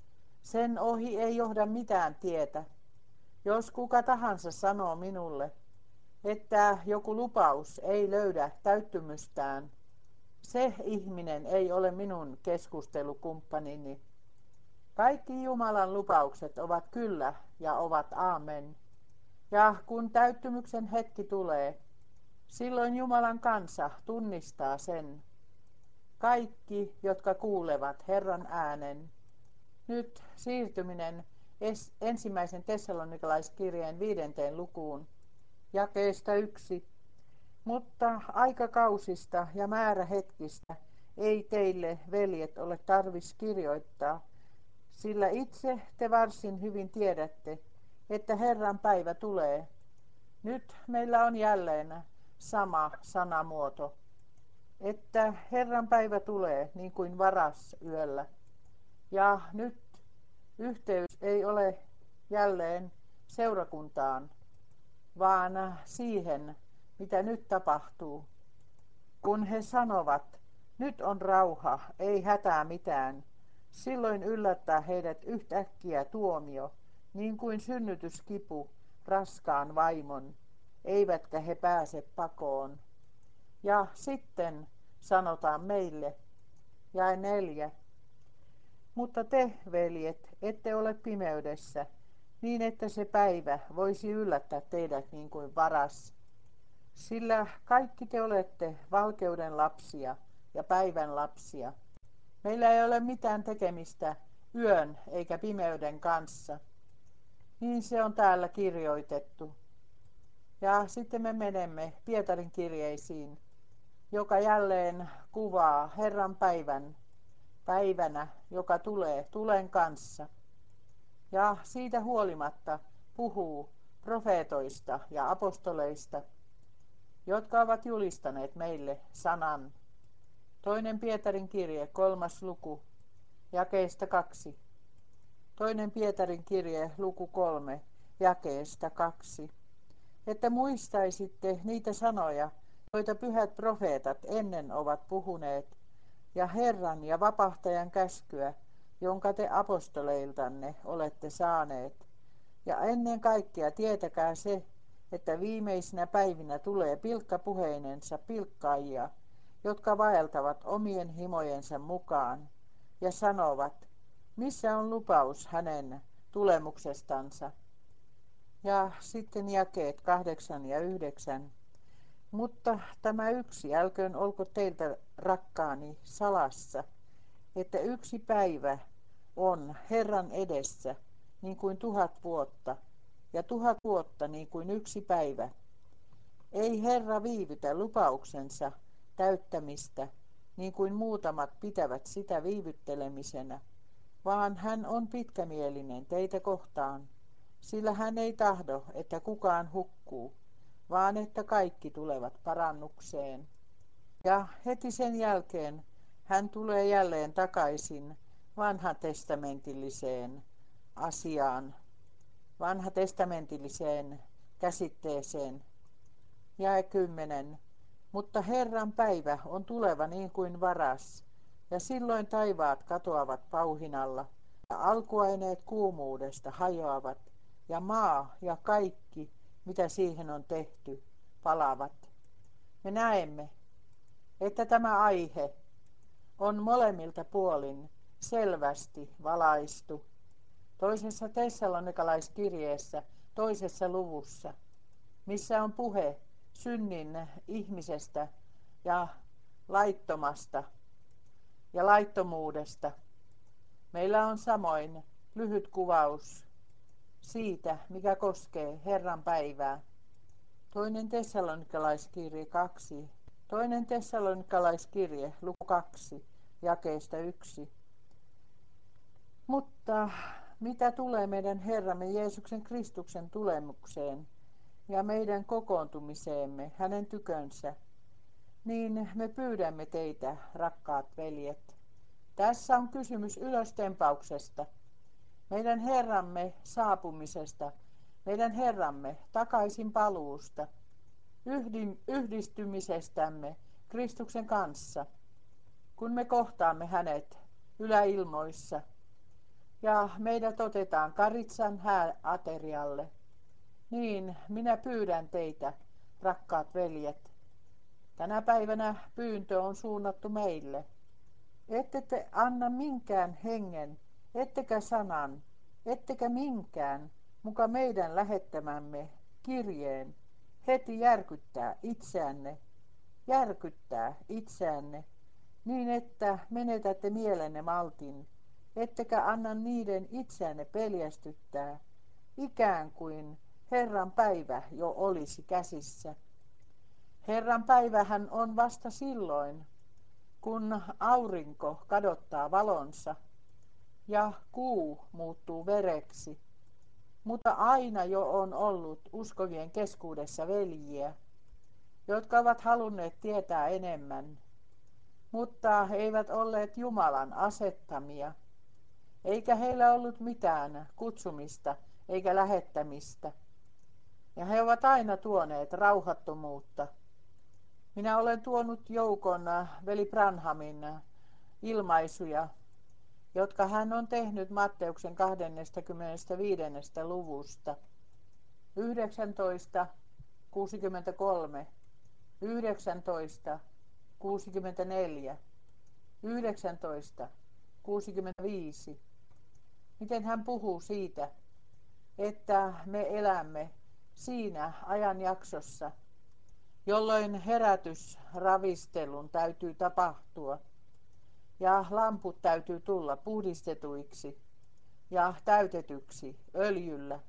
Sen ohi ei johda mitään tietä. Jos kuka tahansa sanoo minulle, että joku lupaus ei löydä täyttymystään, se ihminen ei ole minun keskustelukumppanini. Kaikki Jumalan lupaukset ovat kyllä ja ovat aamen. Ja kun täyttymyksen hetki tulee, silloin Jumalan kansa tunnistaa sen. Kaikki, jotka kuulevat Herran äänen. Nyt siirtyminen ensimmäisen tessalonikalaiskirjeen viidenteen lukuun, jakeesta yksi. Mutta aikakausista ja määrähetkistä ei teille, veljet, ole tarvis kirjoittaa, sillä itse te varsin hyvin tiedätte, että Herran päivä tulee. Nyt meillä on jälleen sama sanamuoto, että Herran päivä tulee niin kuin varas yöllä. Ja nyt yhteys ei ole jälleen seurakuntaan, vaan siihen, mitä nyt tapahtuu. Kun he sanovat, nyt on rauha, ei hätää mitään, silloin yllättää heidät yhtäkkiä tuomio, niin kuin synnytyskipu raskaan vaimon, eivätkä he pääse pakoon. Ja sitten sanotaan meille, jae neljä. Mutta te, veljet, ette ole pimeydessä, niin että se päivä voisi yllättää teidät niin kuin varas. Sillä kaikki te olette valkeuden lapsia ja päivän lapsia. Meillä ei ole mitään tekemistä yön eikä pimeyden kanssa. Niin se on täällä kirjoitettu. Ja sitten me menemme Pietarin kirjeisiin, joka jälleen kuvaa Herran päivän, päivänä, joka tulee tulen kanssa. Ja siitä huolimatta puhuu profeetoista ja apostoleista. jotka ovat julistaneet meille sanan. Toinen Pietarin kirje, kolmas luku, jakeesta kaksi. Toinen Pietarin kirje, luku kolme, jakeesta kaksi. Että muistaisitte niitä sanoja, joita pyhät profeetat ennen ovat puhuneet, ja Herran ja vapahtajan käskyä, jonka te apostoleiltanne olette saaneet. Ja ennen kaikkea tietäkää se, että viimeisinä päivinä tulee pilkkapuheinensa pilkkaajia, jotka vaeltavat omien himojensa mukaan, ja sanovat, missä on lupaus hänen tulemuksestansa. Ja sitten jakeet kahdeksan ja yhdeksän. Mutta tämä yksi älköön olko teiltä, rakkaani, salassa, että yksi päivä on Herran edessä niin kuin tuhat vuotta, ja tuhat vuotta niin kuin yksi päivä. Ei Herra viivytä lupauksensa täyttämistä, niin kuin muutamat pitävät sitä viivyttelemisenä, vaan hän on pitkämielinen teitä kohtaan, sillä hän ei tahdo, että kukaan hukkuu, vaan että kaikki tulevat parannukseen. Ja heti sen jälkeen hän tulee jälleen takaisin vanhatestamentilliseen asiaan, vanhatestamentilliseen käsitteeseen. Jae kymmenen. Mutta Herran päivä on tuleva niin kuin varas, ja silloin taivaat katoavat pauhinalla, ja alkuaineet kuumuudesta hajoavat, ja maa ja kaikki, mitä siihen on tehty, palavat. Me näemme, että tämä aihe on molemmilta puolin selvästi valaistu. Toisessa tessalonikalaiskirjeessä, toisessa luvussa, missä on puhe synnin ihmisestä ja laittomasta ja laittomuudesta. Meillä on samoin lyhyt kuvaus siitä, mikä koskee Herran päivää. Toinen tessalonikalaiskirje kaksi. Toinen tessalonikalaiskirje luku kaksi, jakeesta yksi. Mutta mitä tulee meidän Herramme Jeesuksen Kristuksen tulemukseen ja meidän kokoontumiseemme hänen tykönsä, niin me pyydämme teitä, rakkaat veljet. Tässä on kysymys ylöstempauksesta, meidän Herramme saapumisesta, meidän Herramme takaisin paluusta, yhdistymisestämme Kristuksen kanssa, kun me kohtaamme hänet yläilmoissa ja meidät otetaan Karitsan hääaterialle. Niin minä pyydän teitä, rakkaat veljet. Tänä päivänä pyyntö on suunnattu meille. Ette te anna minkään hengen, ettekä sanan, ettekä minkään, muka meidän lähettämämme kirjeen, heti järkyttää itseänne, järkyttää itseänne, niin että menetätte mielenne maltin, ettekä anna niiden itseänne peljästyttää, ikään kuin Herran päivä jo olisi käsissä. Herran päivähän on vasta silloin, kun aurinko kadottaa valonsa ja kuu muuttuu vereksi. Mutta aina jo on ollut uskovien keskuudessa veljiä, jotka ovat halunneet tietää enemmän, mutta eivät olleet Jumalan asettamia, eikä heillä ollut mitään kutsumista eikä lähettämistä. Ja he ovat aina tuoneet rauhattomuutta. Minä olen tuonut joukon veli Branhamin ilmaisuja, jotka hän on tehnyt Matteuksen kaksikymmentäviisi luvusta. yhdeksäntoista kuusikymmentäkolme, yhdeksäntoista kuusikymmentäneljä, yhdeksäntoista kuusikymmentäviisi. Miten hän puhuu siitä, että me elämme siinä ajanjaksossa, jolloin herätysravistelun täytyy tapahtua ja lamput täytyy tulla puhdistetuiksi ja täytetyksi öljyllä.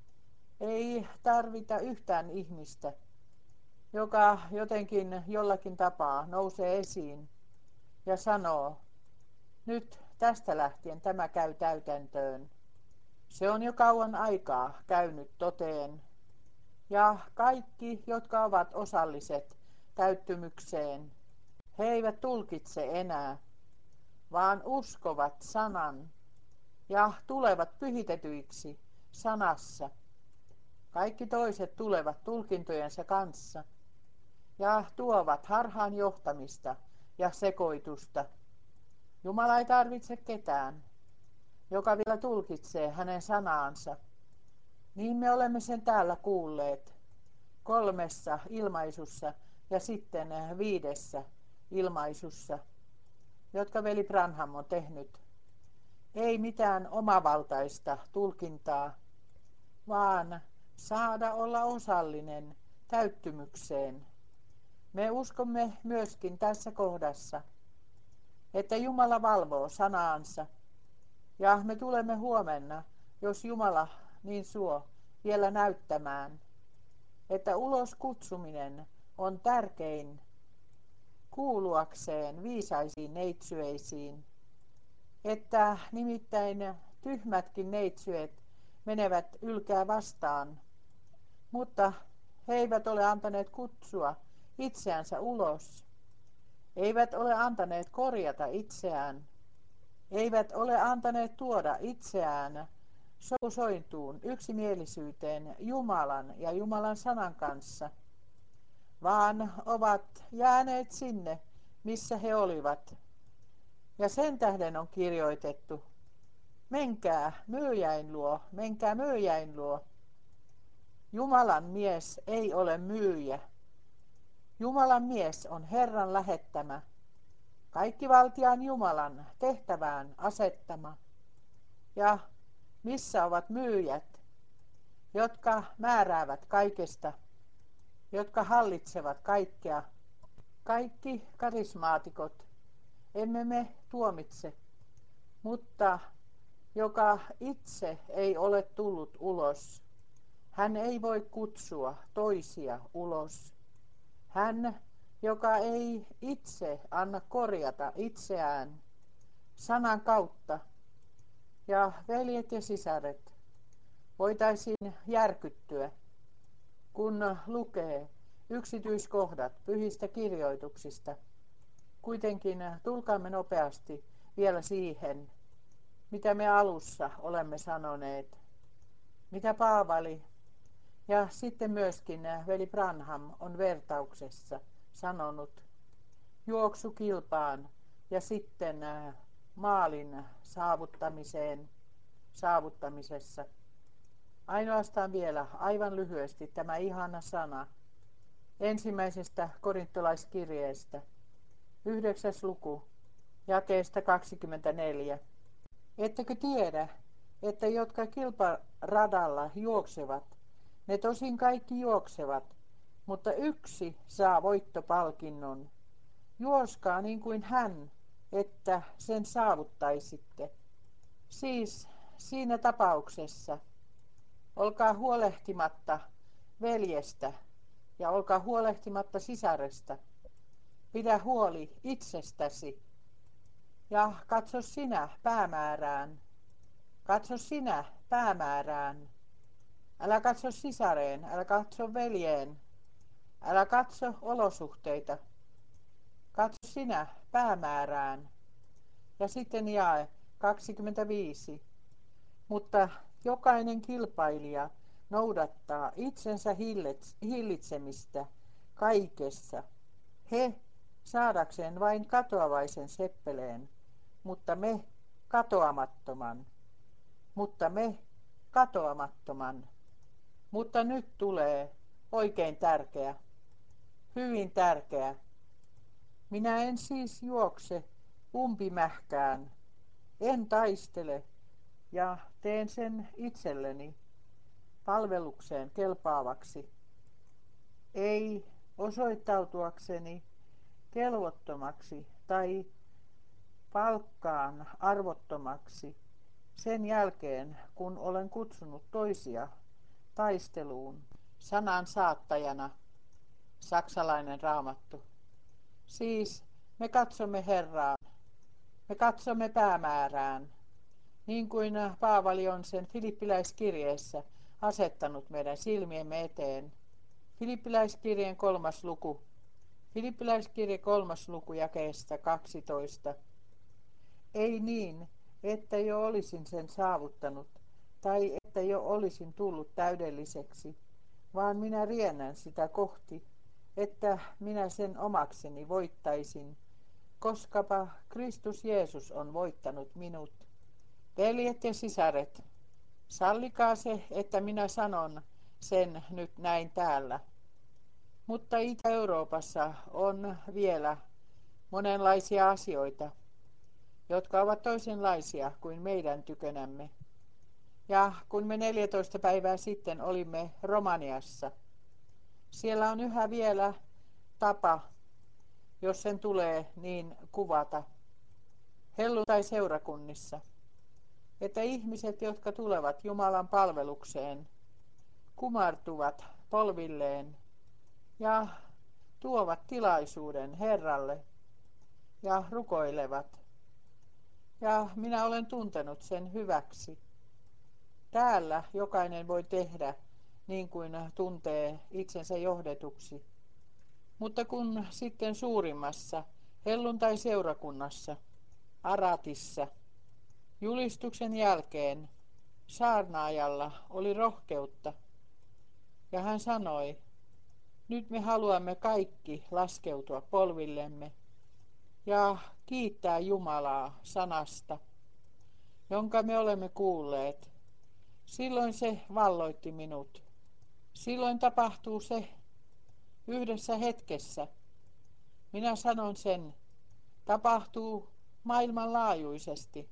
Ei tarvita yhtään ihmistä, joka jotenkin jollakin tapaa nousee esiin ja sanoo, nyt tästä lähtien tämä käy täytäntöön. Se on jo kauan aikaa käynyt toteen. Ja kaikki, jotka ovat osalliset täyttymykseen, he eivät tulkitse enää, vaan uskovat sanan ja tulevat pyhitetyiksi sanassa. Kaikki toiset tulevat tulkintojensa kanssa ja tuovat harhaan johtamista ja sekoitusta. Jumala ei tarvitse ketään, joka vielä tulkitsee hänen sanaansa. Niin me olemme sen täällä kuulleet kolmessa ilmaisussa ja sitten viidessä ilmaisussa, jotka veli Branham on tehnyt. Ei mitään omavaltaista tulkintaa, vaan saada olla osallinen täyttymykseen. Me uskomme myöskin tässä kohdassa, että Jumala valvoo sanaansa. Ja me tulemme huomenna, jos Jumala niin suo, vielä näyttämään, että ulos kutsuminen on tärkein kuuluakseen viisaisiin neitsyöisiin. Että nimittäin tyhmätkin neitsyöt menevät ylkää vastaan, mutta he eivät ole antaneet kutsua itseänsä ulos. Eivät ole antaneet korjata itseään. Eivät ole antaneet tuoda itseään sopusointuun, yksimielisyyteen Jumalan ja Jumalan sanan kanssa, vaan ovat jääneet sinne, missä he olivat. Ja sen tähden on kirjoitettu, menkää myyjäin luo, menkää myyjäin luo. Jumalan mies ei ole myyjä. Jumalan mies on Herran lähettämä, kaikkivaltiaan Jumalan tehtävään asettama. Ja missä ovat myyjät, jotka määräävät kaikesta, jotka hallitsevat kaikkea? Kaikki karismaatikot emme me tuomitse, mutta joka itse ei ole tullut ulos, hän ei voi kutsua toisia ulos. Hän, joka ei itse anna korjata itseään sanan kautta, ja veljet ja sisaret, voitaisiin järkyttyä, kun lukee yksityiskohdat pyhistä kirjoituksista. Kuitenkin tulkaamme nopeasti vielä siihen, mitä me alussa olemme sanoneet, mitä Paavali ja sitten myöskin veli Branham on vertauksessa sanonut juoksukilpaan ja sitten maalin saavuttamiseen, saavuttamisessa. Ainoastaan vielä aivan lyhyesti tämä ihana sana ensimmäisestä korintolaiskirjeestä, yhdeksäs luku, jakeesta kaksikymmentäneljä. Ettekö tiedä, että jotka kilparadalla juoksevat, ne tosin kaikki juoksevat, mutta yksi saa voittopalkinnon. Juoskaa niin kuin hän, että sen saavuttaisitte. Siis siinä tapauksessa olkaa huolehtimatta veljestä ja olkaa huolehtimatta sisaresta. Pidä huoli itsestäsi ja katso sinä päämäärään. Katso sinä päämäärään. Älä katso sisareen, älä katso veljeen, älä katso olosuhteita. Katso sinä päämäärään. Ja sitten jae kaksikymmentäviisi. Mutta jokainen kilpailija noudattaa itsensä hillitsemistä kaikessa. He saadakseen vain katoavaisen seppeleen, mutta me katoamattoman. Mutta me katoamattoman. Mutta nyt tulee oikein tärkeä, hyvin tärkeä. Minä en siis juokse umpimähkään, en taistele ja teen sen itselleni palvelukseen kelpaavaksi, ei osoittautuakseni kelvottomaksi tai palkkaan arvottomaksi sen jälkeen, kun olen kutsunut toisia taisteluun sanan saattajana, saksalainen raamattu. Siis me katsomme Herraan, me katsomme päämäärään, niin kuin Paavali on sen Filippiläiskirjeessä asettanut meidän silmiemme eteen. Filippiläiskirjeen kolmas luku. Filippiläiskirje kolmas luku jakeesta kaksitoista. Ei niin, että jo olisin sen saavuttanut, tai että jo olisin tullut täydelliseksi, vaan minä riennän sitä kohti, että minä sen omakseni voittaisin, koskapa Kristus Jeesus on voittanut minut. Veljet ja sisaret, sallikaa se, että minä sanon sen nyt näin täällä. Mutta Itä-Euroopassa on vielä monenlaisia asioita, jotka ovat toisenlaisia kuin meidän tykönämme. Ja kun me neljätoista päivää sitten olimme Romaniassa, siellä on yhä vielä tapa, jos sen tulee niin kuvata, helluntai-seurakunnissa, että ihmiset, jotka tulevat Jumalan palvelukseen, kumartuvat polvilleen ja tuovat tilaisuuden Herralle ja rukoilevat. Ja minä olen tuntenut sen hyväksi. Täällä jokainen voi tehdä niin kuin tuntee itsensä johdetuksi. Mutta kun sitten suurimmassa helluntai-seurakunnassa, Aratissa, julistuksen jälkeen saarnaajalla oli rohkeutta, ja hän sanoi, nyt me haluamme kaikki laskeutua polvillemme ja kiittää Jumalaa sanasta, jonka me olemme kuulleet. Silloin se valloitti minut. Silloin tapahtuu se yhdessä hetkessä. Minä sanon sen, tapahtuu maailmanlaajuisesti,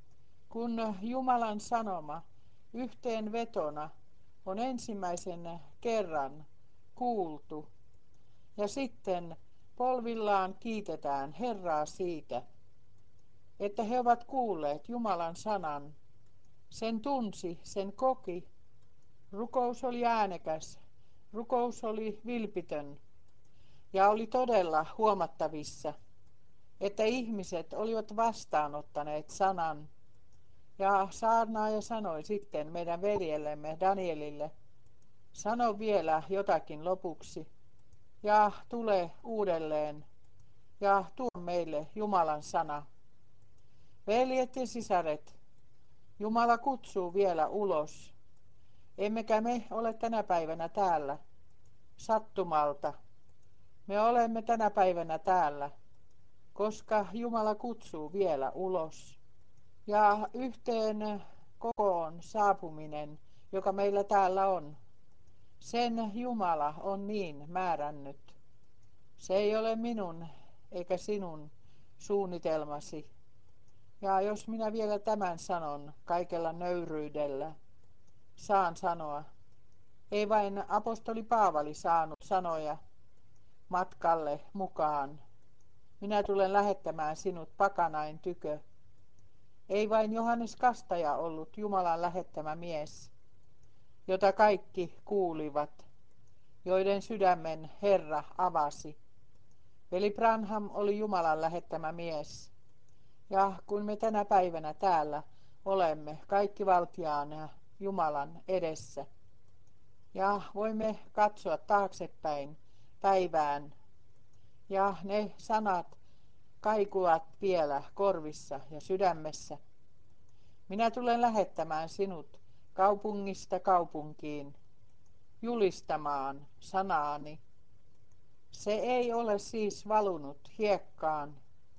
kun Jumalan sanoma yhteenvetona on ensimmäisen kerran kuultu. Ja sitten polvillaan kiitetään Herraa siitä, että he ovat kuulleet Jumalan sanan. Sen tunsi, sen koki. Rukous oli äänekäs, rukous oli vilpitön ja oli todella huomattavissa, että ihmiset olivat vastaanottaneet sanan. Ja saarnaaja sanoi sitten meidän veljellemme Danielille, sano vielä jotakin lopuksi ja tule uudelleen ja tuo meille Jumalan sana. Veljet ja sisaret, Jumala kutsuu vielä ulos. Emmekä me ole tänä päivänä täällä sattumalta. Me olemme tänä päivänä täällä, koska Jumala kutsuu vielä ulos. Ja yhteen kokoon saapuminen, joka meillä täällä on, sen Jumala on niin määrännyt. Se ei ole minun eikä sinun suunnitelmasi. Ja jos minä vielä tämän sanon kaikella nöyryydellä, saan sanoa, ei vain apostoli Paavali saanut sanoja matkalle mukaan. Minä tulen lähettämään sinut pakanain tykö. Ei vain Johannes Kastaja ollut Jumalan lähettämä mies, jota kaikki kuulivat, joiden sydämen Herra avasi. Veli Branham oli Jumalan lähettämä mies. Ja kun me tänä päivänä täällä olemme kaikki valtiaan Jumalan edessä, ja voimme katsoa taaksepäin päivään, ja ne sanat kaikuvat vielä korvissa ja sydämessä. Minä tulen lähettämään sinut kaupungista kaupunkiin, julistamaan sanaani. Se ei ole siis valunut hiekkaan.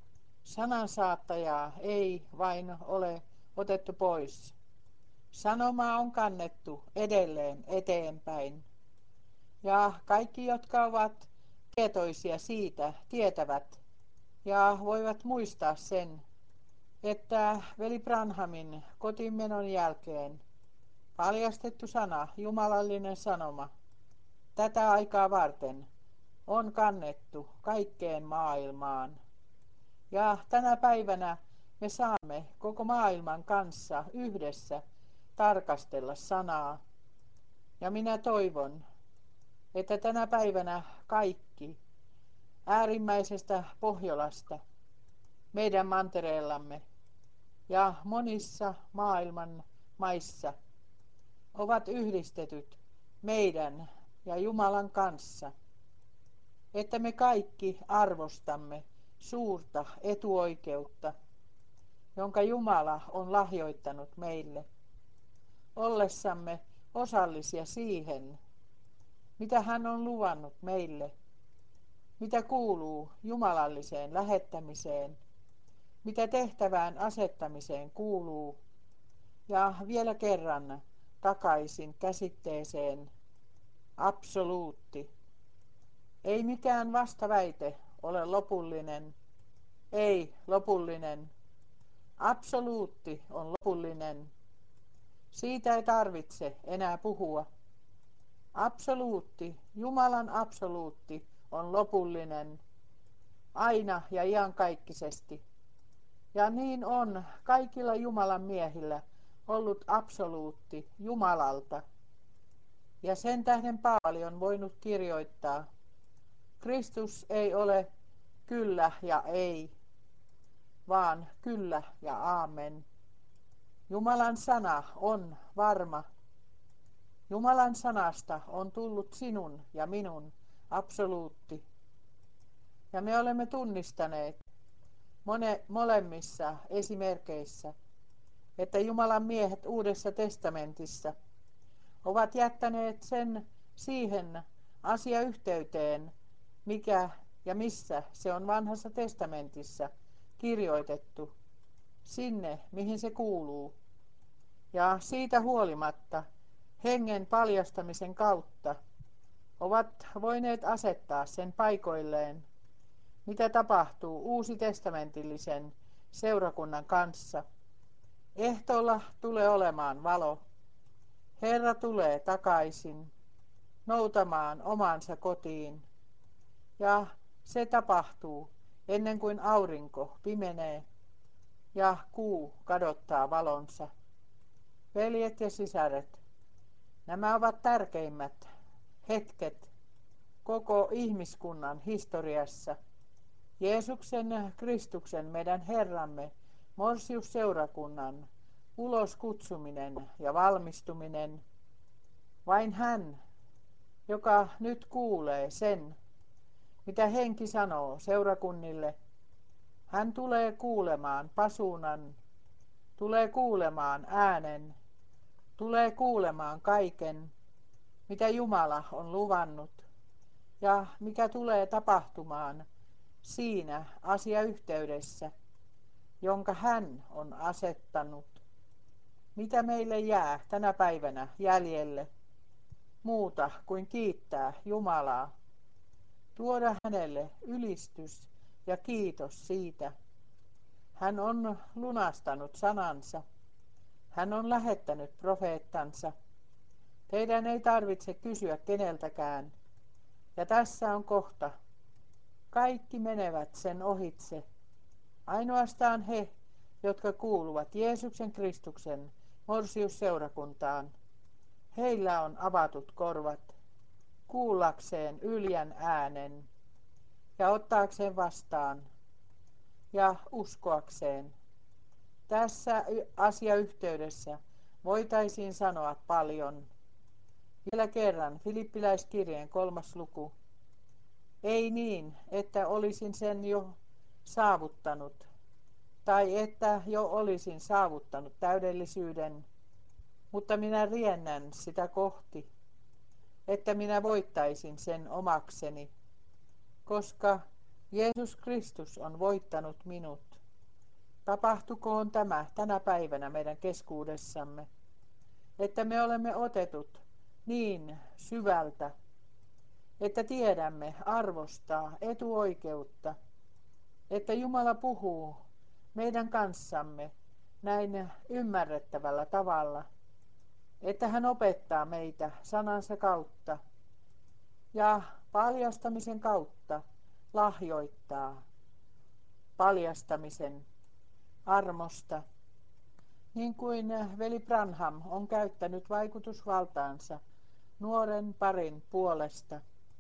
Sanansaattajaa ei vain ole otettu pois. Sanomaa on kannettu edelleen eteenpäin. Ja kaikki, jotka ovat tietoisia siitä, tietävät ja voivat muistaa sen, että veli Branhamin kotiinmenon jälkeen paljastettu sana, jumalallinen sanoma, tätä aikaa varten on kannettu kaikkeen maailmaan. Ja tänä päivänä me saamme koko maailman kanssa yhdessä tarkastella sanaa. Ja minä toivon, että tänä päivänä kaikki äärimmäisestä Pohjolasta, meidän mantereellamme ja monissa maailman maissa ovat yhdistetyt meidän ja Jumalan kanssa, että me kaikki arvostamme suurta etuoikeutta, jonka Jumala on lahjoittanut meille, ollessamme osallisia siihen, mitä hän on luvannut meille, mitä kuuluu jumalalliseen lähettämiseen, mitä tehtävään asettamiseen kuuluu, ja vielä kerran takaisin käsitteeseen absoluutti. Ei mikään vastaväite ole lopullinen, ei lopullinen. Absoluutti on lopullinen. Siitä ei tarvitse enää puhua. Absoluutti, Jumalan absoluutti on lopullinen, aina ja iankaikkisesti. Ja niin on kaikilla Jumalan miehillä ollut absoluutti Jumalalta. Ja sen tähden Paavali on voinut kirjoittaa, Kristus ei ole kyllä ja ei, vaan kyllä ja aamen. Jumalan sana on varma. Jumalan sanasta on tullut sinun ja minun absoluutti. Ja me olemme tunnistaneet mone, molemmissa esimerkkeissä, että Jumalan miehet Uudessa testamentissa ovat jättäneet sen siihen asiayhteyteen, mikä ja missä se on Vanhassa testamentissa kirjoitettu, sinne mihin se kuuluu. Ja siitä huolimatta hengen paljastamisen kautta ovat voineet asettaa sen paikoilleen, mitä tapahtuu uusitestamentillisen seurakunnan kanssa. Ehtoolla tulee olemaan valo. Herra tulee takaisin noutamaan omansa kotiin. Ja se tapahtuu ennen kuin aurinko pimenee ja kuu kadottaa valonsa. Veljet ja sisaret, nämä ovat tärkeimmät hetket koko ihmiskunnan historiassa. Jeesuksen Kristuksen, meidän Herramme, Morsiusseurakunnan uloskutsuminen ja valmistuminen. Vain hän, joka nyt kuulee sen, mitä henki sanoo seurakunnille, hän tulee kuulemaan pasuunan, tulee kuulemaan äänen, tulee kuulemaan kaiken, mitä Jumala on luvannut ja mikä tulee tapahtumaan siinä asiayhteydessä, jonka hän on asettanut. Mitä meille jää tänä päivänä jäljelle muuta kuin kiittää Jumalaa, tuoda hänelle ylistys ja kiitos siitä. Hän on lunastanut sanansa. Hän on lähettänyt profeettansa. Teidän ei tarvitse kysyä keneltäkään. Ja tässä on kohta. Kaikki menevät sen ohitse. Ainoastaan he, jotka kuuluvat Jeesuksen Kristuksen morsiusseurakuntaan. Heillä on avatut korvat, kuullakseen yljän äänen ja ottaakseen vastaan ja uskoakseen. Tässä asiayhteydessä voitaisiin sanoa paljon. Vielä kerran Filippiläiskirjeen kolmas luku. Ei niin, että olisin sen jo saavuttanut, tai että jo olisin saavuttanut täydellisyyden, mutta minä riennän sitä kohti, että minä voittaisin sen omakseni, koska Jeesus Kristus on voittanut minut. Tapahtukoon tämä tänä päivänä meidän keskuudessamme, että me olemme otetut niin syvältä, että tiedämme arvostaa etuoikeutta, että Jumala puhuu meidän kanssamme näin ymmärrettävällä tavalla, että hän opettaa meitä sanansa kautta ja paljastamisen kautta lahjoittaa paljastamisen armosta, niin kuin veli Branham on käyttänyt vaikutusvaltaansa nuoren parin puolesta,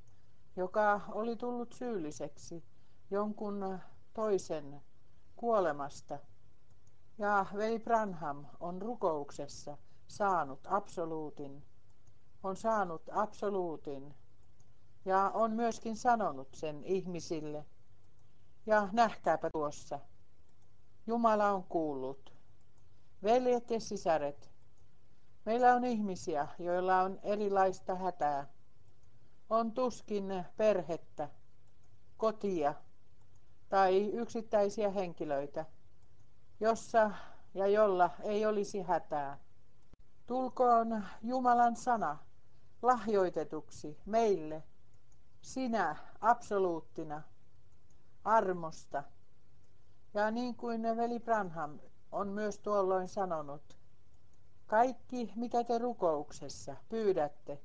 joka oli tullut syylliseksi jonkun toisen kuolemasta. Ja veli Branham on rukouksessa saanut absoluutin, on saanut absoluutin ja on myöskin sanonut sen ihmisille. Ja nähkääpä tuossa, Jumala on kuullut. Veljet ja sisaret, meillä on ihmisiä, joilla on erilaista hätää. On tuskin perhettä, kotia tai yksittäisiä henkilöitä, jossa ja jolla ei olisi hätää. Tulkoon Jumalan sana lahjoitetuksi meille, sinä absoluuttina, armosta. Ja niin kuin veli Branham on myös tuolloin sanonut, kaikki mitä te rukouksessa pyydätte,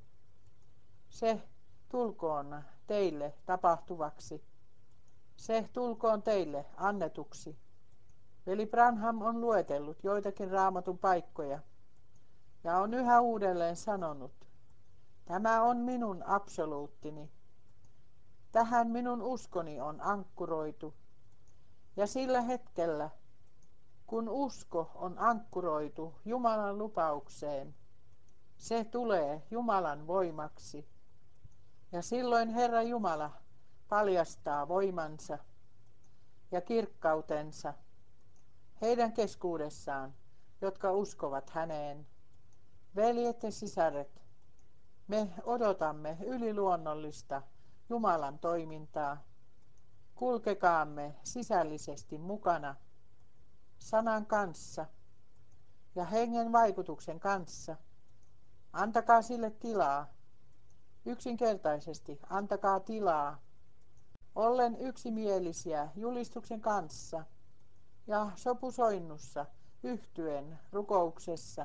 se tulkoon teille tapahtuvaksi. Se tulkoon teille annetuksi. Veli Branham on luetellut joitakin Raamatun paikkoja ja on yhä uudelleen sanonut, tämä on minun absoluuttini. Tähän minun uskoni on ankkuroitu. Ja sillä hetkellä, kun usko on ankkuroitu Jumalan lupaukseen, se tulee Jumalan voimaksi. Ja silloin Herra Jumala paljastaa voimansa ja kirkkautensa heidän keskuudessaan, jotka uskovat häneen. Veljet ja sisaret, me odotamme yliluonnollista Jumalan toimintaa. Kulkekaamme sisällisesti mukana sanan kanssa ja hengen vaikutuksen kanssa. Antakaa sille tilaa. Yksinkertaisesti antakaa tilaa. Ollen yksimielisiä julistuksen kanssa ja sopusoinnussa yhtyen rukouksessa.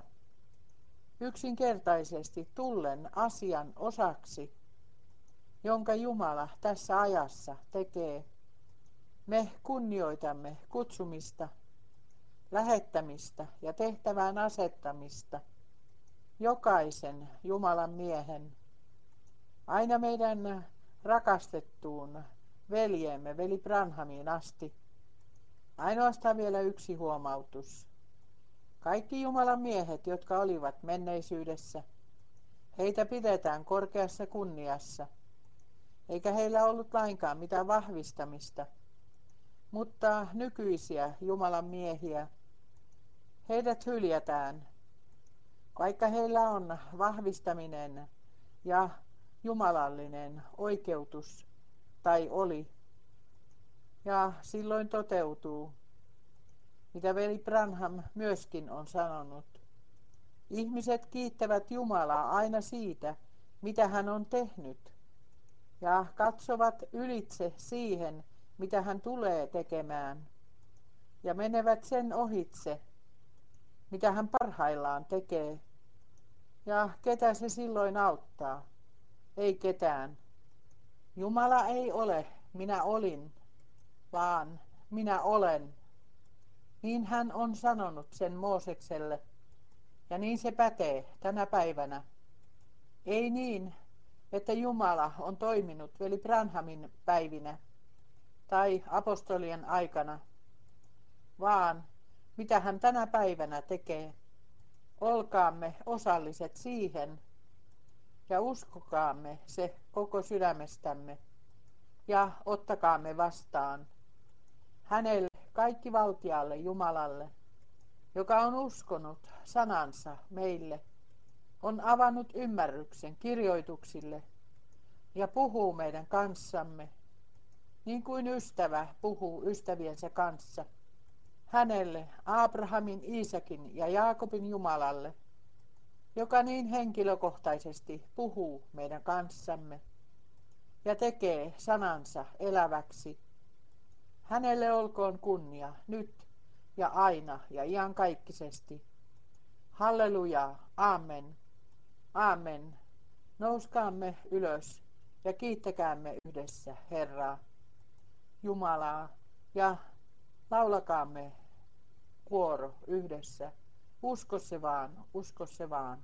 Yksinkertaisesti tullen asian osaksi, jonka Jumala tässä ajassa tekee. Me kunnioitamme kutsumista, lähettämistä ja tehtävään asettamista, jokaisen Jumalan miehen, aina meidän rakastettuun veljemme, veli Branhamiin asti. Ainoastaan vielä yksi huomautus. Kaikki Jumalan miehet, jotka olivat menneisyydessä, heitä pidetään korkeassa kunniassa, eikä heillä ollut lainkaan mitään vahvistamista. Mutta nykyisiä Jumalan miehiä, heidät hyljätään, vaikka heillä on vahvistaminen ja jumalallinen oikeutus tai oli. Ja silloin toteutuu, mitä veli Branham myöskin on sanonut. Ihmiset kiittävät Jumalaa aina siitä, mitä hän on tehnyt, ja katsovat ylitse siihen, mitä hän tulee tekemään, ja menevät sen ohitse, mitä hän parhaillaan tekee. Ja ketä se silloin auttaa? Ei ketään. Jumala ei ole, minä olin, vaan minä olen. Niin hän on sanonut sen Moosekselle, ja niin se pätee tänä päivänä. Ei niin, että Jumala on toiminut veli Branhamin päivinä tai apostolien aikana, vaan mitä hän tänä päivänä tekee. Olkaamme osalliset siihen ja uskokaamme se koko sydämestämme ja ottakaamme vastaan hänelle kaikki valtialle Jumalalle, joka on uskonut sanansa meille, on avannut ymmärryksen kirjoituksille ja puhuu meidän kanssamme, niin kuin ystävä puhuu ystäviensä kanssa. Hänelle, Abrahamin, Iisakin ja Jaakobin Jumalalle, joka niin henkilökohtaisesti puhuu meidän kanssamme ja tekee sanansa eläväksi. Hänelle olkoon kunnia nyt ja aina ja iankaikkisesti. Halleluja, amen, amen. Nouskaamme ylös ja kiittäkäämme yhdessä Herraa, Jumalaa, ja laulakaamme kuoro yhdessä. Usko se vaan, usko se vaan.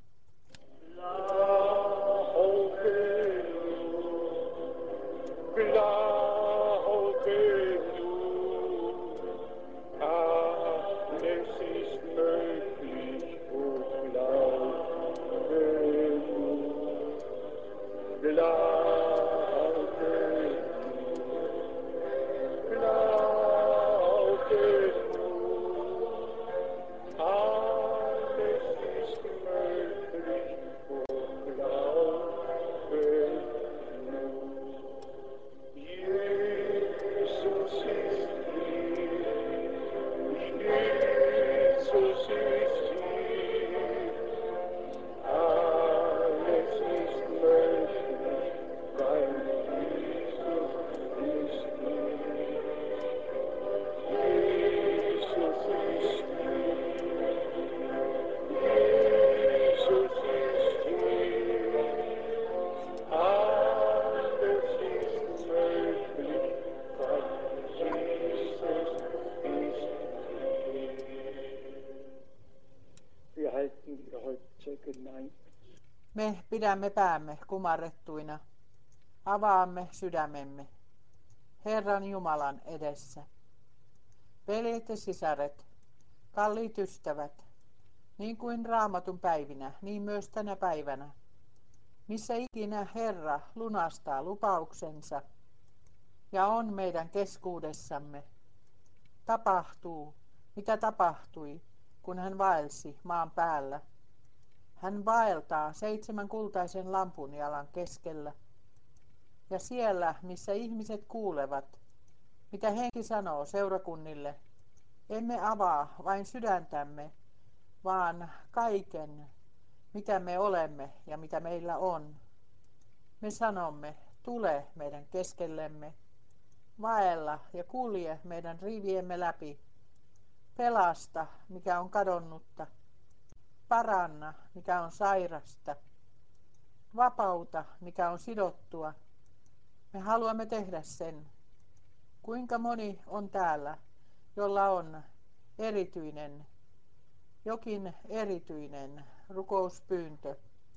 Alles ist möglich, wo Glaube Glaube nur, glaube nur, alles ist möglich, oh glaube nur. Jesus ist hier, Jesus ist hier, alles ist möglich, weil Jesus ist hier. Jesus ist hier, Jesus ist hier, alles ist möglich, weil Jesus ist hier. Wir halten die Häupter geneigt. Me pidämme päämme kumarrettuina. Avaamme sydämemme Herran Jumalan edessä. Veljet ja sisaret, kalliit ystävät, niin kuin Raamatun päivinä, niin myös tänä päivänä, missä ikinä Herra lunastaa lupauksensa ja on meidän keskuudessamme, tapahtuu, mitä tapahtui, kun hän vaelsi maan päällä. Hän vaeltaa seitsemän kultaisen lampun jalan keskellä. Ja siellä, missä ihmiset kuulevat, mitä henki sanoo seurakunnille, emme avaa vain sydäntämme, vaan kaiken, mitä me olemme ja mitä meillä on. Me sanomme, tule meidän keskellemme, vaella ja kulje meidän riviemme läpi. Pelasta, mikä on kadonnutta. Paranna, mikä on sairasta. Vapauta, mikä on sidottua. Me haluamme tehdä sen. Kuinka moni on täällä, jolla on erityinen, jokin erityinen rukouspyyntö,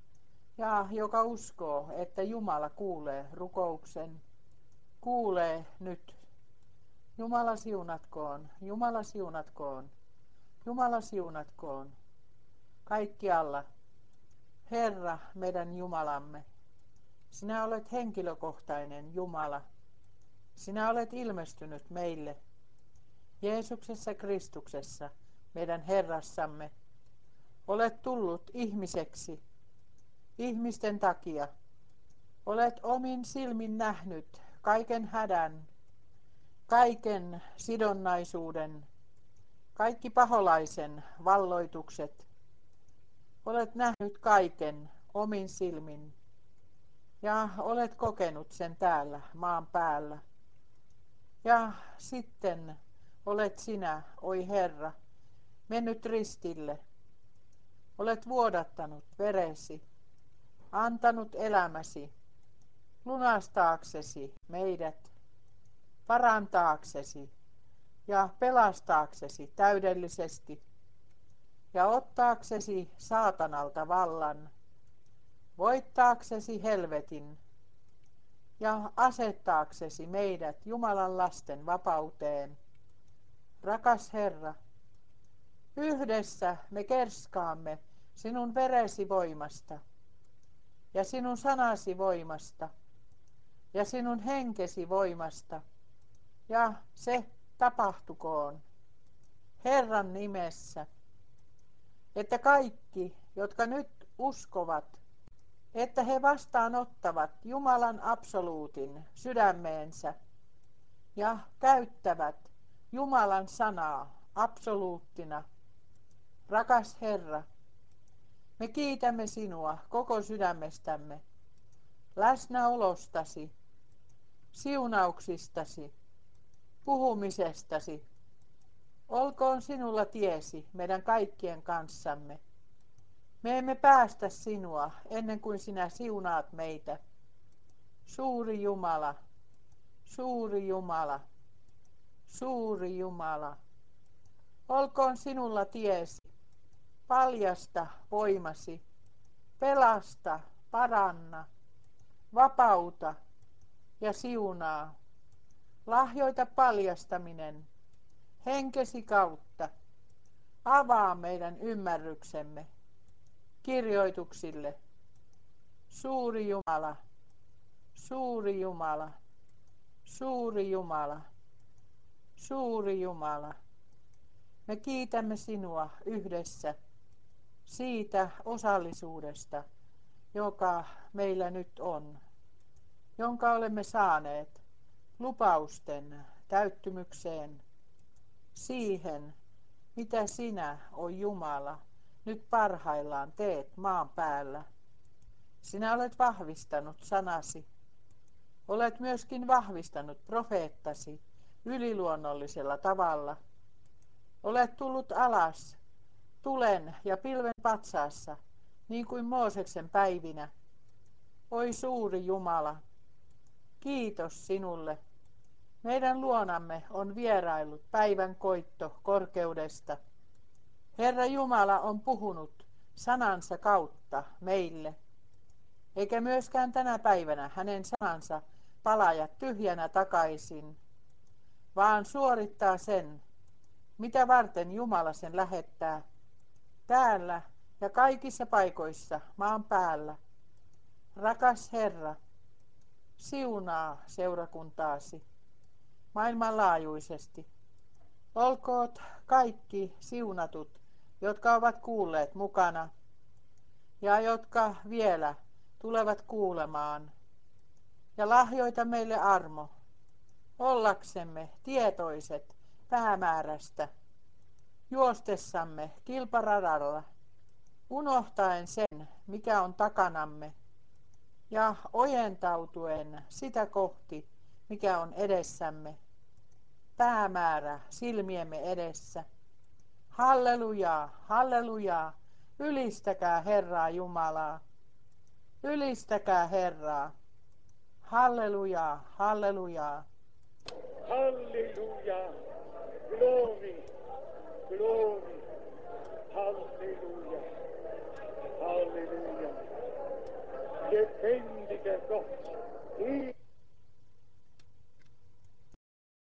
ja joka uskoo, että Jumala kuulee rukouksen. Kuulee nyt. Jumala siunatkoon, Jumala siunatkoon, Jumala siunatkoon. Kaikkialla. Herra, meidän Jumalamme, sinä olet henkilökohtainen Jumala. Sinä olet ilmestynyt meille Jeesuksessa Kristuksessa, meidän Herrassamme. Olet tullut ihmiseksi, ihmisten takia. Olet omin silmin nähnyt kaiken hädän, kaiken sidonnaisuuden, kaikki paholaisen valloitukset. Olet nähnyt kaiken omin silmin ja olet kokenut sen täällä maan päällä. Ja sitten olet sinä, oi Herra, mennyt ristille. Olet vuodattanut veresi, antanut elämäsi, lunastaaksesi meidät, parantaaksesi ja pelastaaksesi täydellisesti ja ottaaksesi saatanalta vallan, voittaaksesi helvetin ja asettaaksesi meidät Jumalan lasten vapauteen. Rakas Herra, yhdessä me kerskaamme sinun veresi voimasta ja sinun sanasi voimasta ja sinun henkesi voimasta, ja se tapahtukoon Herran nimessä, että kaikki, jotka nyt uskovat, että he vastaanottavat Jumalan absoluutin sydämeensä ja käyttävät Jumalan sanaa absoluuttina. Rakas Herra, me kiitämme sinua koko sydämestämme, läsnäolostasi, siunauksistasi, puhumisestasi. Olkoon sinulla tiesi meidän kaikkien kanssamme. Me emme päästä sinua ennen kuin sinä siunaat meitä. Suuri Jumala, suuri Jumala, suuri Jumala. Olkoon sinulla tiesi, paljasta voimasi, pelasta, paranna, vapauta ja siunaa. Lahjoita paljastaminen henkesi kautta. Avaa meidän ymmärryksemme kirjoituksille. Suuri Jumala, suuri Jumala, suuri Jumala, suuri Jumala. Me kiitämme sinua yhdessä siitä osallisuudesta, joka meillä nyt on, jonka olemme saaneet lupausten täyttymykseen siihen, mitä sinä, o Jumala, nyt parhaillaan teet maan päällä. Sinä olet vahvistanut sanasi. Olet myöskin vahvistanut profeettasi yliluonnollisella tavalla. Olet tullut alas tulen ja pilven patsaassa, niin kuin Mooseksen päivinä. Oi suuri Jumala, kiitos sinulle. Meidän luonamme on vierailut päivän koitto korkeudesta. Herra Jumala on puhunut sanansa kautta meille, eikä myöskään tänä päivänä hänen sanansa palaja tyhjänä takaisin, vaan suorittaa sen, mitä varten Jumala sen lähettää, täällä ja kaikissa paikoissa maan päällä. Rakas Herra, siunaa seurakuntaasi maailmanlaajuisesti. Olkoot kaikki siunatut, jotka ovat kuulleet mukana ja jotka vielä tulevat kuulemaan. Ja lahjoita meille armo, ollaksemme tietoiset päämäärästä, juostessamme kilparadalla, unohtaen sen, mikä on takanamme, ja ojentautuen sitä kohti, mikä on edessämme. Päämäärä silmiemme edessä. Hallelujaa, hallelujaa, ylistäkää Herraa Jumalaa. Ylistäkää Herraa. Hallelujaa, hallelujaa. Halleluja, glory, glory, halleluja, halleluja. Lebendiger Gott,